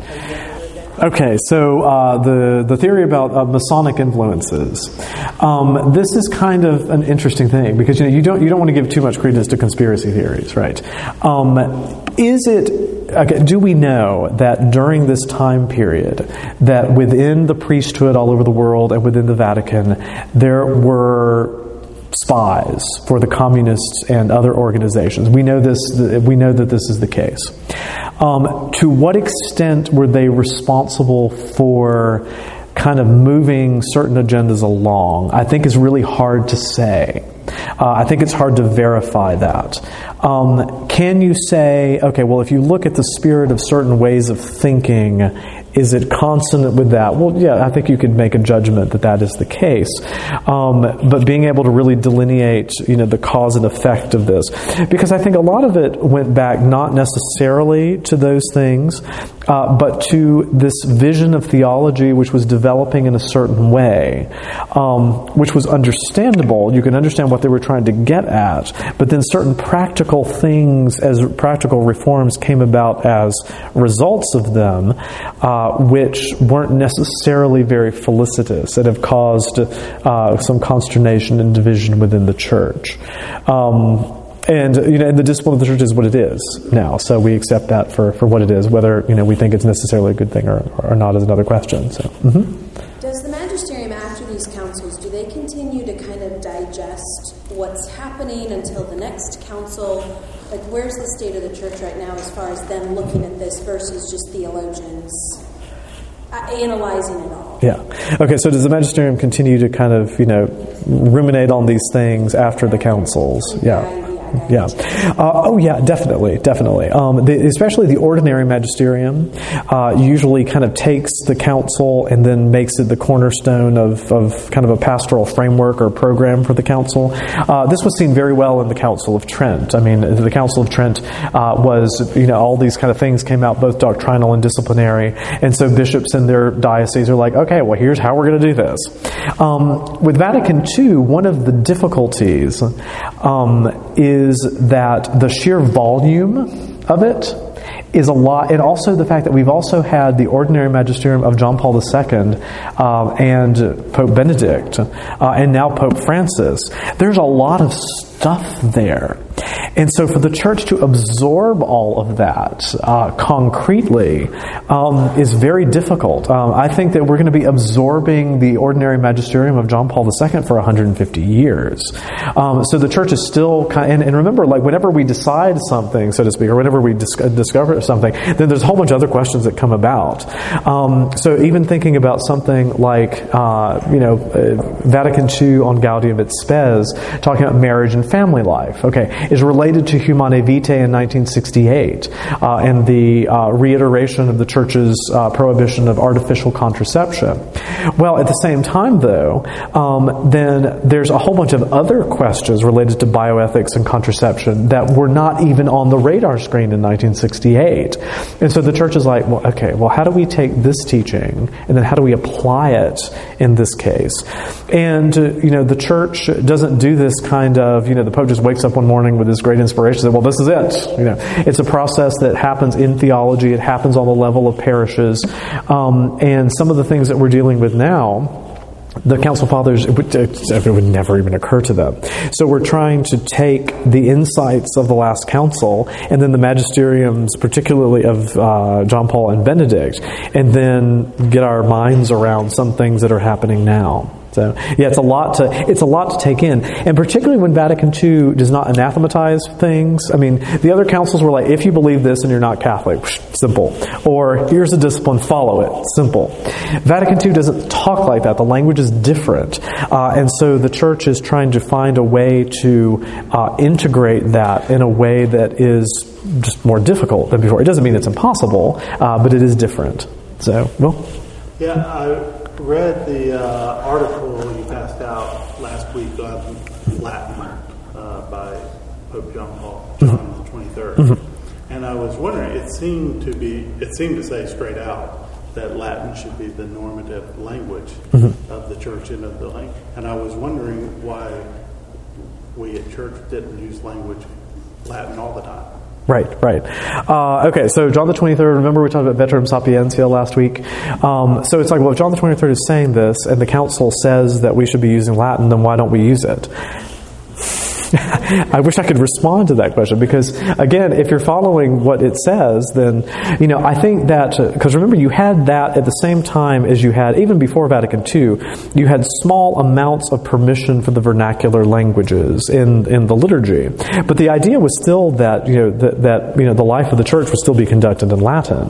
Okay, so uh, the the theory about uh, Masonic influences. Um, this is kind of an interesting thing, because you know you don't you don't want to give too much credence to conspiracy theories, right? Um, is it okay, do we know that during this time period, that within the priesthood all over the world and within the Vatican, there were spies for the communists and other organizations? We know this. We know that this is the case. Um, to what extent were they responsible for kind of moving certain agendas along, I think is really hard to say. Uh, I think it's hard to verify that. Um, can you say, okay, well, if you look at the spirit of certain ways of thinking, is it consonant with that? Well, yeah, I think you could make a judgment that that is the case. Um, but being able to really delineate, you know, the cause and effect of this, because I think a lot of it went back not necessarily to those things, uh, but to this vision of theology which was developing in a certain way, um, which was understandable. You can understand what they were trying to get at, but then certain practical things, as practical reforms came about as results of them, uh, which weren't necessarily very felicitous, that have caused uh, some consternation and division within the church. Um, and you know, the discipline of the church is what it is now, so we accept that for, for what it is. Whether you know we think it's necessarily a good thing or, or not is another question. So, mm-hmm. Does the magisterium after these councils, do they continue to kind of digest what's happening until the next council? Like, where's the state of the church right now as far as them looking at this versus just theologians analyzing it all? Yeah. Okay, so does the magisterium continue to kind of, you know, ruminate on these things after the councils? Yeah. Yeah. Uh, oh, yeah, definitely, definitely. Um, the, especially the ordinary magisterium uh, usually kind of takes the council and then makes it the cornerstone of, of kind of a pastoral framework or program for the council. Uh, this was seen very well in the Council of Trent. I mean, the Council of Trent uh, was, you know, all these kind of things came out, both doctrinal and disciplinary, and so bishops in their diocese are like, okay, well, here's how we're going to do this. Um, with Vatican Two, one of the difficulties um, is is that the sheer volume of it is a lot, and also the fact that we've also had the ordinary magisterium of John Paul the Second um, and Pope Benedict, uh, and now Pope Francis. There's a lot of stuff there. And so for the church to absorb all of that uh, concretely um, is very difficult. Um, I think that we're going to be absorbing the ordinary magisterium of John Paul the Second for one hundred fifty years. Um, so the church is still kind of, and, and remember, like whenever we decide something, so to speak, or whenever we dis- discover something, then there's a whole bunch of other questions that come about. Um, so even thinking about something like, uh, you know, uh, Vatican Two on Gaudium et Spes, talking about marriage and family life, okay, is related to Humanae Vitae in nineteen sixty-eight, uh, and the uh, reiteration of the Church's uh, prohibition of artificial contraception. Well, at the same time, though, um, then there's a whole bunch of other questions related to bioethics and contraception that were not even on the radar screen in nineteen sixty-eight. And so the Church is like, well, okay, well, how do we take this teaching and then how do we apply it in this case? And, uh, you know, the Church doesn't do this kind of, you know, the Pope just wakes up one morning with this great inspiration, say, well, this is it. You know, it's a process that happens in theology. It happens on the level of parishes. Um, and some of the things that we're dealing with now, the Council Fathers, it would, it would never even occur to them. So we're trying to take the insights of the last council and then the magisteriums, particularly of uh, John Paul and Benedict, and then get our minds around some things that are happening now. So yeah, it's a lot to it's a lot to take in, and particularly when Vatican Two does not anathematize things. I mean, the other councils were like, if you believe this and you're not Catholic, simple. Or here's a discipline, follow it, simple. Vatican Two doesn't talk like that. The language is different, uh, and so the Church is trying to find a way to uh, integrate that in a way that is just more difficult than before. It doesn't mean it's impossible, uh, but it is different. So, well, yeah, I read the uh, article you passed out last week on Latin uh, by Pope John Paul, John mm-hmm. the twenty-third, mm-hmm. and I was wondering, it seemed to be, it seemed to say straight out that Latin should be the normative language mm-hmm. of the Church and of the language, and I was wondering why we at Church didn't use language Latin all the time. Right, right. Uh, okay, so John the twenty-third, remember we talked about Veterum Sapientia last week? Um, so it's like, well, if John the twenty-third is saying this, and the Council says that we should be using Latin, then why don't we use it? I wish I could respond to that question, because, again, if you're following what it says, then, you know, I think that, because remember, you had that at the same time as you had, even before Vatican Two, you had small amounts of permission for the vernacular languages in, in the liturgy. But the idea was still that, you know, that, that you know, the life of the Church would still be conducted in Latin.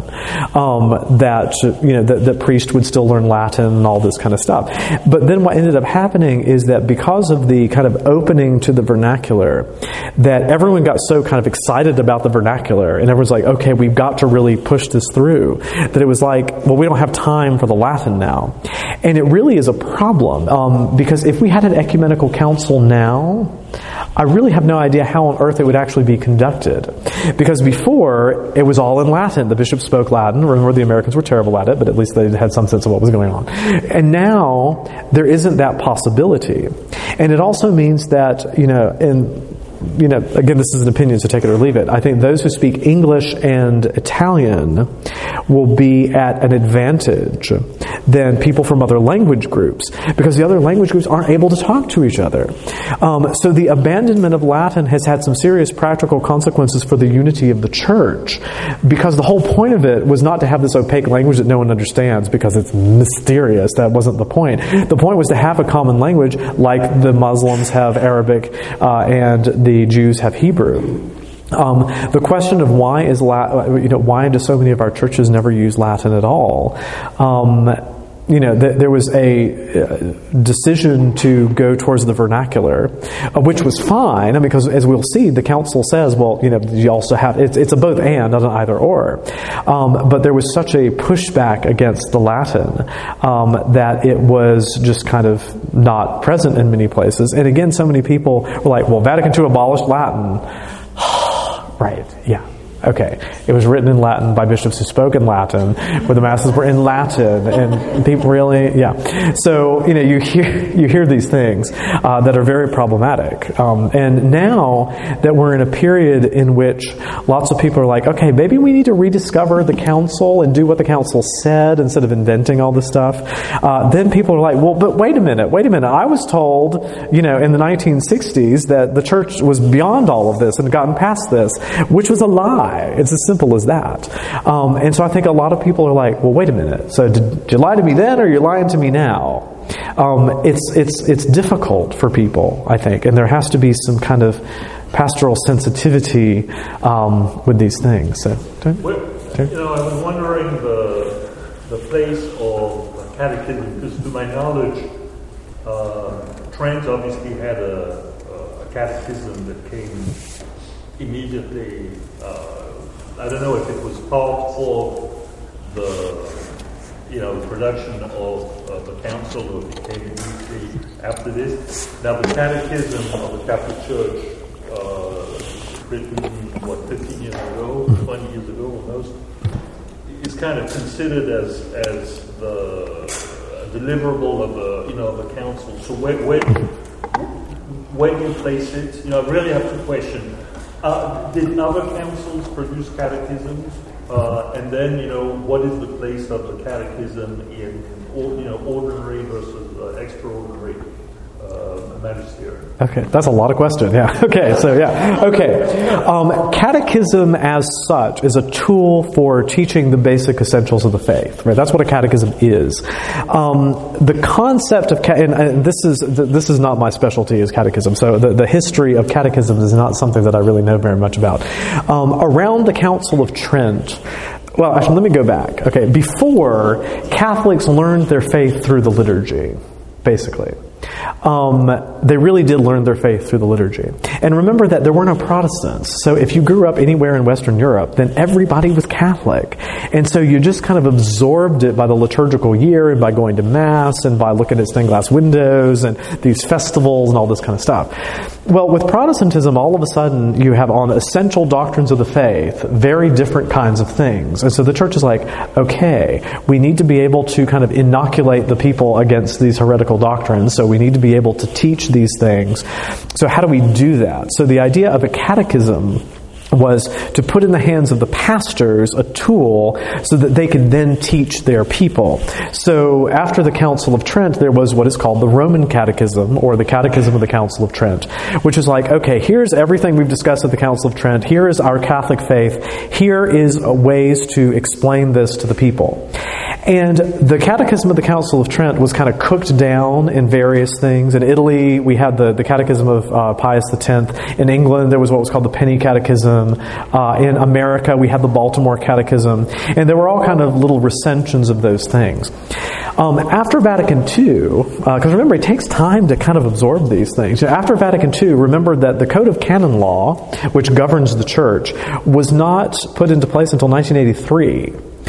Um, that, you know, that, that priests would still learn Latin and all this kind of stuff. But then what ended up happening is that because of the kind of opening to the vernacular, that everyone got so kind of excited about the vernacular, and everyone's like, okay, we've got to really push this through, that it was like, well, we don't have time for the Latin now. And it really is a problem, um, because if we had an ecumenical council now, I really have no idea how on earth it would actually be conducted. Because before, it was all in Latin. The bishops spoke Latin. Remember, the Americans were terrible at it, but at least they had some sense of what was going on. And now, there isn't that possibility. And it also means that, you know, in you know, again, this is an opinion, so take it or leave it. I think those who speak English and Italian will be at an advantage than people from other language groups, because the other language groups aren't able to talk to each other. Um, so the abandonment of Latin has had some serious practical consequences for the unity of the Church, because the whole point of it was not to have this opaque language that no one understands because it's mysterious. That wasn't the point. The point was to have a common language like the Muslims have Arabic uh, and the The Jews have Hebrew. Um, the question of why is La- you know why do so many of our churches never use Latin at all? Um, you know, th- there was a uh, decision to go towards the vernacular, uh, which was fine. I mean, because as we'll see, the council says, well, you know, you also have it's, it's a both and, not an either or. Um, but there was such a pushback against the Latin um, that it was just kind of not present in many places. And again, so many people were like, well, Vatican Two abolished Latin. Right, yeah. Okay, it was written in Latin by bishops who spoke in Latin, where the masses were in Latin, and people really, yeah. So you know, you hear you hear these things uh, that are very problematic. Um, and now that we're in a period in which lots of people are like, okay, maybe we need to rediscover the council and do what the council said instead of inventing all this stuff. Uh, then people are like, well, but wait a minute, wait a minute. I was told, you know, in the nineteen sixties that the Church was beyond all of this and had gotten past this, which was a lie. It's as simple as that. Um, and so I think a lot of people are like, well, wait a minute. So did, did you lie to me then, or are you lying to me now? Um, it's it's it's difficult for people, I think, and there has to be some kind of pastoral sensitivity um, with these things. So, well, you know, I was wondering the the place of catechism, because to my knowledge, uh, Trent obviously had a, a catechism that came immediately. Uh, I don't know if it was part of the, you know, production of uh, the council, or if it came immediately after this. Now, the Catechism of the Catholic Church, uh, written what fifteen years ago, twenty years ago, almost, is kind of considered as as the deliverable of the, you know, the council. So where where where do you place it? You know, I really have to question. Uh, did other councils produce catechisms? Uh, and then, you know, what is the place of the catechism in, in you know, ordinary versus uh, extraordinary uh, uh, magisterium. Okay, that's a lot of questions. Yeah. Okay, so yeah. Okay. Um, catechism as such is a tool for teaching the basic essentials of the faith. Right. That's what a catechism is. Um, the concept of ca- and, and this is this is not my specialty is catechism. So the, the history of catechism is not something that I really know very much about. Um, around the Council of Trent. Well, actually, let me go back. Okay, before Catholics learned their faith through the liturgy, basically. Um, they really did learn their faith through the liturgy. And remember that there were no Protestants. So if you grew up anywhere in Western Europe, then everybody was Catholic. And so you just kind of absorbed it by the liturgical year and by going to Mass and by looking at stained glass windows and these festivals and all this kind of stuff. Well, with Protestantism, all of a sudden you have on essential doctrines of the faith, very different kinds of things. And so the church is like, okay, we need to be able to kind of inoculate the people against these heretical doctrines. So we need to be able to teach these things. So how do we do that? So the idea of a catechism was to put in the hands of the pastors a tool so that they could then teach their people. So after the Council of Trent, there was what is called the Roman Catechism, or the Catechism of the Council of Trent, which is like, okay, here's everything we've discussed at the Council of Trent. Here is our Catholic faith. Here is ways to explain this to the people. And the Catechism of the Council of Trent was kind of cooked down in various things. In Italy, we had the, the Catechism of uh, Pius X. In England, there was what was called the Penny Catechism. Uh, in America, we had the Baltimore Catechism. And there were all kind of little recensions of those things. Um, after Vatican Two, because uh, remember, it takes time to kind of absorb these things. After Vatican Two, remember that the Code of Canon Law, which governs the Church, was not put into place until nineteen eighty-three.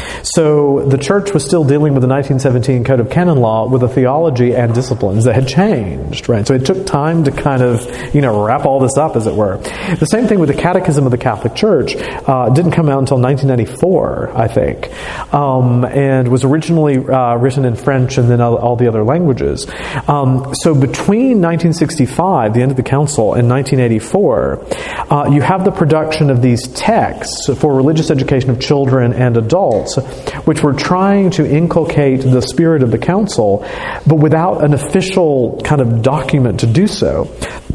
So the church was still dealing with the nineteen seventeen Code of Canon Law with a theology and disciplines that had changed, right? So it took time to kind of, you know, wrap all this up, as it were. The same thing with the Catechism of the Catholic Church. Uh, didn't come out until nineteen ninety-four, I think, um, and was originally uh, written in French and then all, all the other languages. Um, so between nineteen sixty-five, the end of the Council, and nineteen eighty-four, uh, you have the production of these texts for religious education of children and adults, which were trying to inculcate the spirit of the council, but without an official kind of document to do so.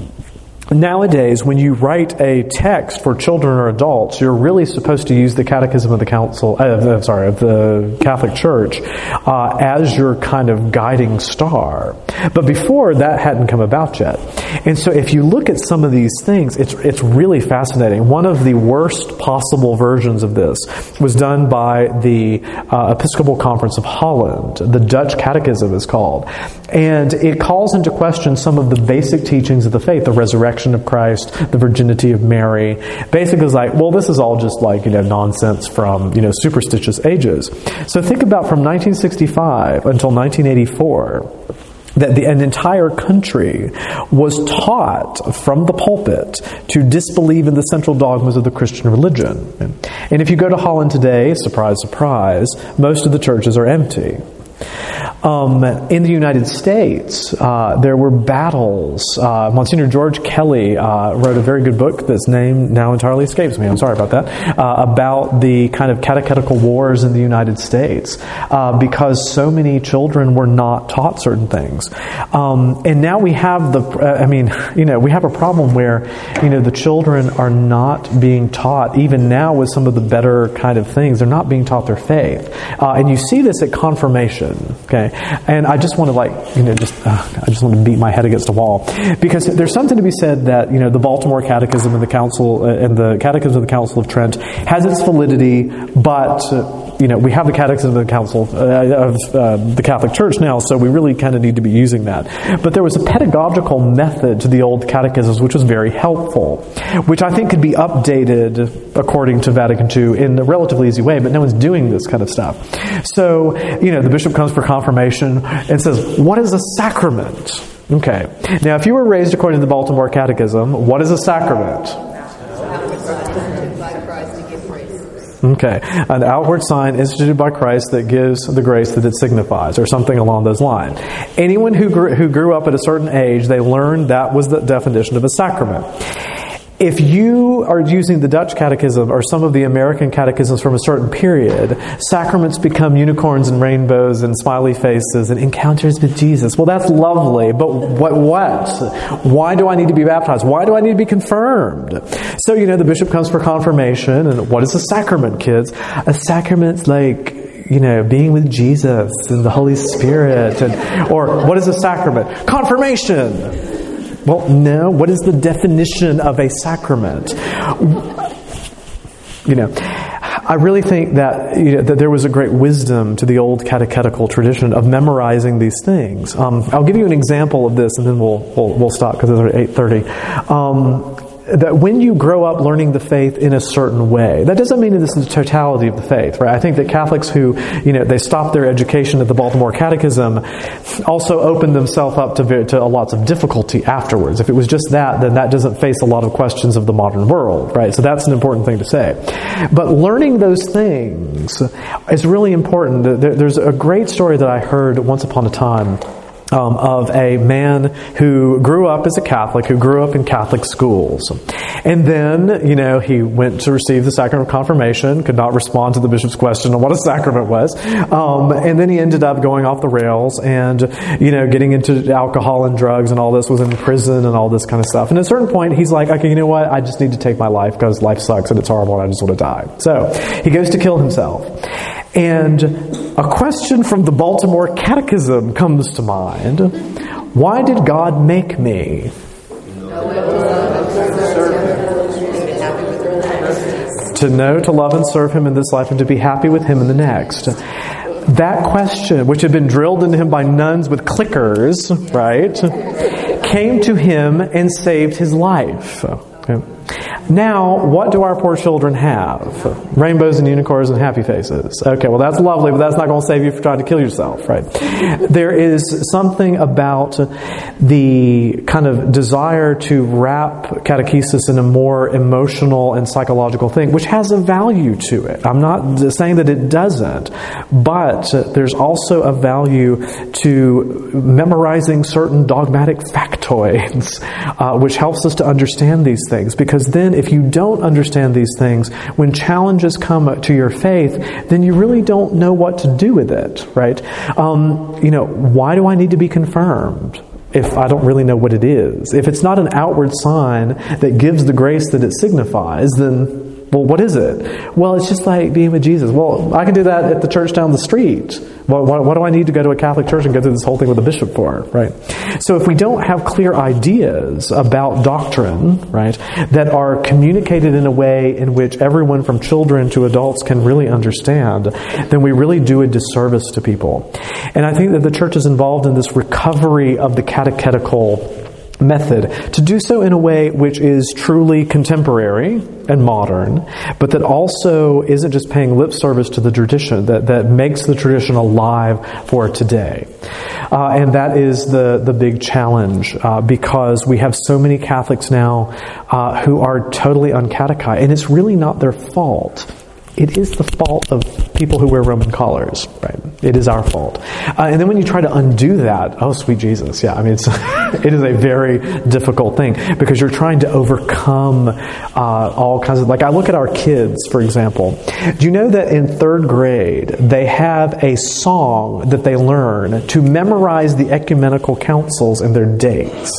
Nowadays, when you write a text for children or adults, you're really supposed to use the Catechism of the Council, uh, sorry, of the Catholic Church uh, as your kind of guiding star. But before, that hadn't come about yet. And so if you look at some of these things, it's it's really fascinating. One of the worst possible versions of this was done by the uh, Episcopal Conference of Holland. The Dutch Catechism is called. And it calls into question some of the basic teachings of the faith, the resurrection of Christ, the virginity of Mary. Basically, it's like, well, this is all just like, you know, nonsense from, you know, superstitious ages. So think about from nineteen sixty-five until nineteen eighty-four, that the, an entire country was taught from the pulpit to disbelieve in the central dogmas of the Christian religion. And if you go to Holland today, surprise, surprise, most of the churches are empty. Um, in the United States, uh, there were battles. Uh, Monsignor George Kelly uh, wrote a very good book that's name now entirely escapes me. I'm sorry about that. Uh, about the kind of catechetical wars in the United States uh, because so many children were not taught certain things. Um, and now we have the, uh, I mean, you know, we have a problem where, you know, the children are not being taught, even now with some of the better kind of things, they're not being taught their faith. Uh, and you see this at confirmation, okay? And I just want to like, you know, just, uh, I just want to beat my head against a wall. Because there's something to be said that, you know, the Baltimore Catechism and the Council, uh, and the Catechism of the Council of Trent has its validity, but, uh, you know, we have the Catechism of the Council uh, of uh, the Catholic Church now, so we really kind of need to be using that. But there was a pedagogical method to the old catechisms which was very helpful, which I think could be updated according to Vatican Two in a relatively easy way, but no one's doing this kind of stuff. So, you know, the bishop comes for confirmation and says, what is a sacrament? Okay. Now, if you were raised according to the Baltimore Catechism, what is a sacrament? Okay. An outward sign instituted by Christ that gives the grace that it signifies, or something along those lines. Anyone who grew, who grew up at a certain age, they learned that was the definition of a sacrament. if you are using the Dutch catechism or some of the American catechisms from a certain period, sacraments become unicorns and rainbows and smiley faces and encounters with Jesus. Well, that's lovely, but what? What? Why do I need to be baptized? Why do I need to be confirmed? So, you know, the bishop comes for confirmation, and what is a sacrament, kids? A sacrament's like, you know, being with Jesus and the Holy Spirit. And, or what is a sacrament? Confirmation. Well, no. What is the definition of a sacrament? You know, I really think that, you know, that there was a great wisdom to the old catechetical tradition of memorizing these things. Um, I'll give you an example of this, and then we'll we'll, we'll stop because it's eight thirty. Um, that when you grow up learning the faith in a certain way, that doesn't mean that this is the totality of the faith, right? I think that Catholics who, you know, they stop their education at the Baltimore Catechism also open themselves up to, very, to lots of difficulty afterwards. If it was just that, then that doesn't face a lot of questions of the modern world, right? So that's an important thing to say. But learning those things is really important. There, there's a great story that I heard once upon a time Um, of a man who grew up as a Catholic, who grew up in Catholic schools. And then, you know, he went to receive the sacrament of confirmation, could not respond to the bishop's question on what a sacrament was. Um, and then he ended up going off the rails and, you know, getting into alcohol and drugs and all this, was in prison and all this kind of stuff. And at a certain point, he's like, okay, you know what? I just need to take my life because life sucks and it's horrible and I just want to die. So he goes to kill himself. And a question from the Baltimore Catechism comes to mind. Why did God make me? To know, to love, and serve Him in this life and to be happy with Him in the next. That question, which had been drilled into him by nuns with clickers, right, came to him and saved his life. Okay. Now, what do our poor children have? Rainbows and unicorns and happy faces. Okay, well that's lovely, but that's not going to save you from trying to kill yourself, right? There is something about the kind of desire to wrap catechesis in a more emotional and psychological thing, which has a value to it. I'm not saying that it doesn't, but there's also a value to memorizing certain dogmatic factoids, uh, which helps us to understand these things, because then if you don't understand these things, when challenges come to your faith, then you really don't know what to do with it, right? Um, you know, why do I need to be confirmed if I don't really know what it is? If it's not an outward sign that gives the grace that it signifies, then, well, what is it? Well, it's just like being with Jesus. Well, I can do that at the church down the street. Well, what, what do I need to go to a Catholic church and go through this whole thing with a bishop for, right? So if we don't have clear ideas about doctrine, right, that are communicated in a way in which everyone from children to adults can really understand, then we really do a disservice to people. And I think that the church is involved in this recovery of the catechetical method, to do so in a way which is truly contemporary and modern, but that also isn't just paying lip service to the tradition, that, that makes the tradition alive for today. Uh, and that is the, the big challenge, uh, because we have so many Catholics now uh, who are totally uncatechized, and it's really not their fault. It is the fault of people who wear Roman collars, right? It is our fault. Uh, and then when you try to undo that, oh, sweet Jesus, yeah, I mean, it's, it is a very difficult thing, because you're trying to overcome uh, all kinds of, like I look at our kids, for example. Do you know that in third grade, they have a song that they learn to memorize the ecumenical councils and their dates?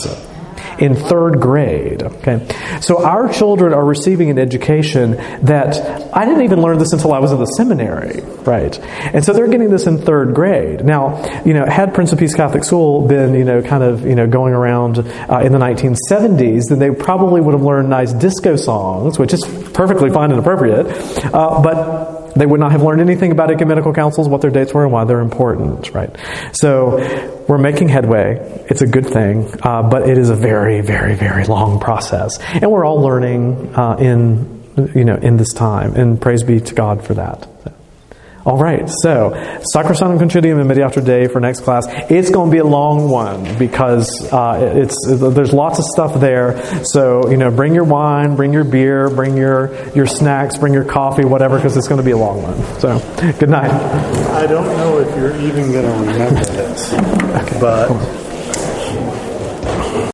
In third grade. Okay, so our children are receiving an education that I didn't even learn this until I was in the seminary, right? And so they're getting this in third grade. Now, you know, had Prince of Peace Catholic School been, you know, kind of, you know, going around uh, in the nineteen seventies, then they probably would have learned nice disco songs, which is perfectly fine and appropriate, uh, but they would not have learned anything about ecumenical councils, what their dates were, and why they're important, right? So we're making headway. It's a good thing, uh, but it is a very, very, very long process, and we're all learning uh, in, you know, in this time. And praise be to God for that. All right, so Sacrosanctum Concilium and Mediator Dei for next class. It's going to be a long one because uh, it's there's lots of stuff there. So, you know, bring your wine, bring your beer, bring your your snacks, bring your coffee, whatever, because it's going to be a long one. So, good night. I don't know if you're even going to remember this, Okay, but cool.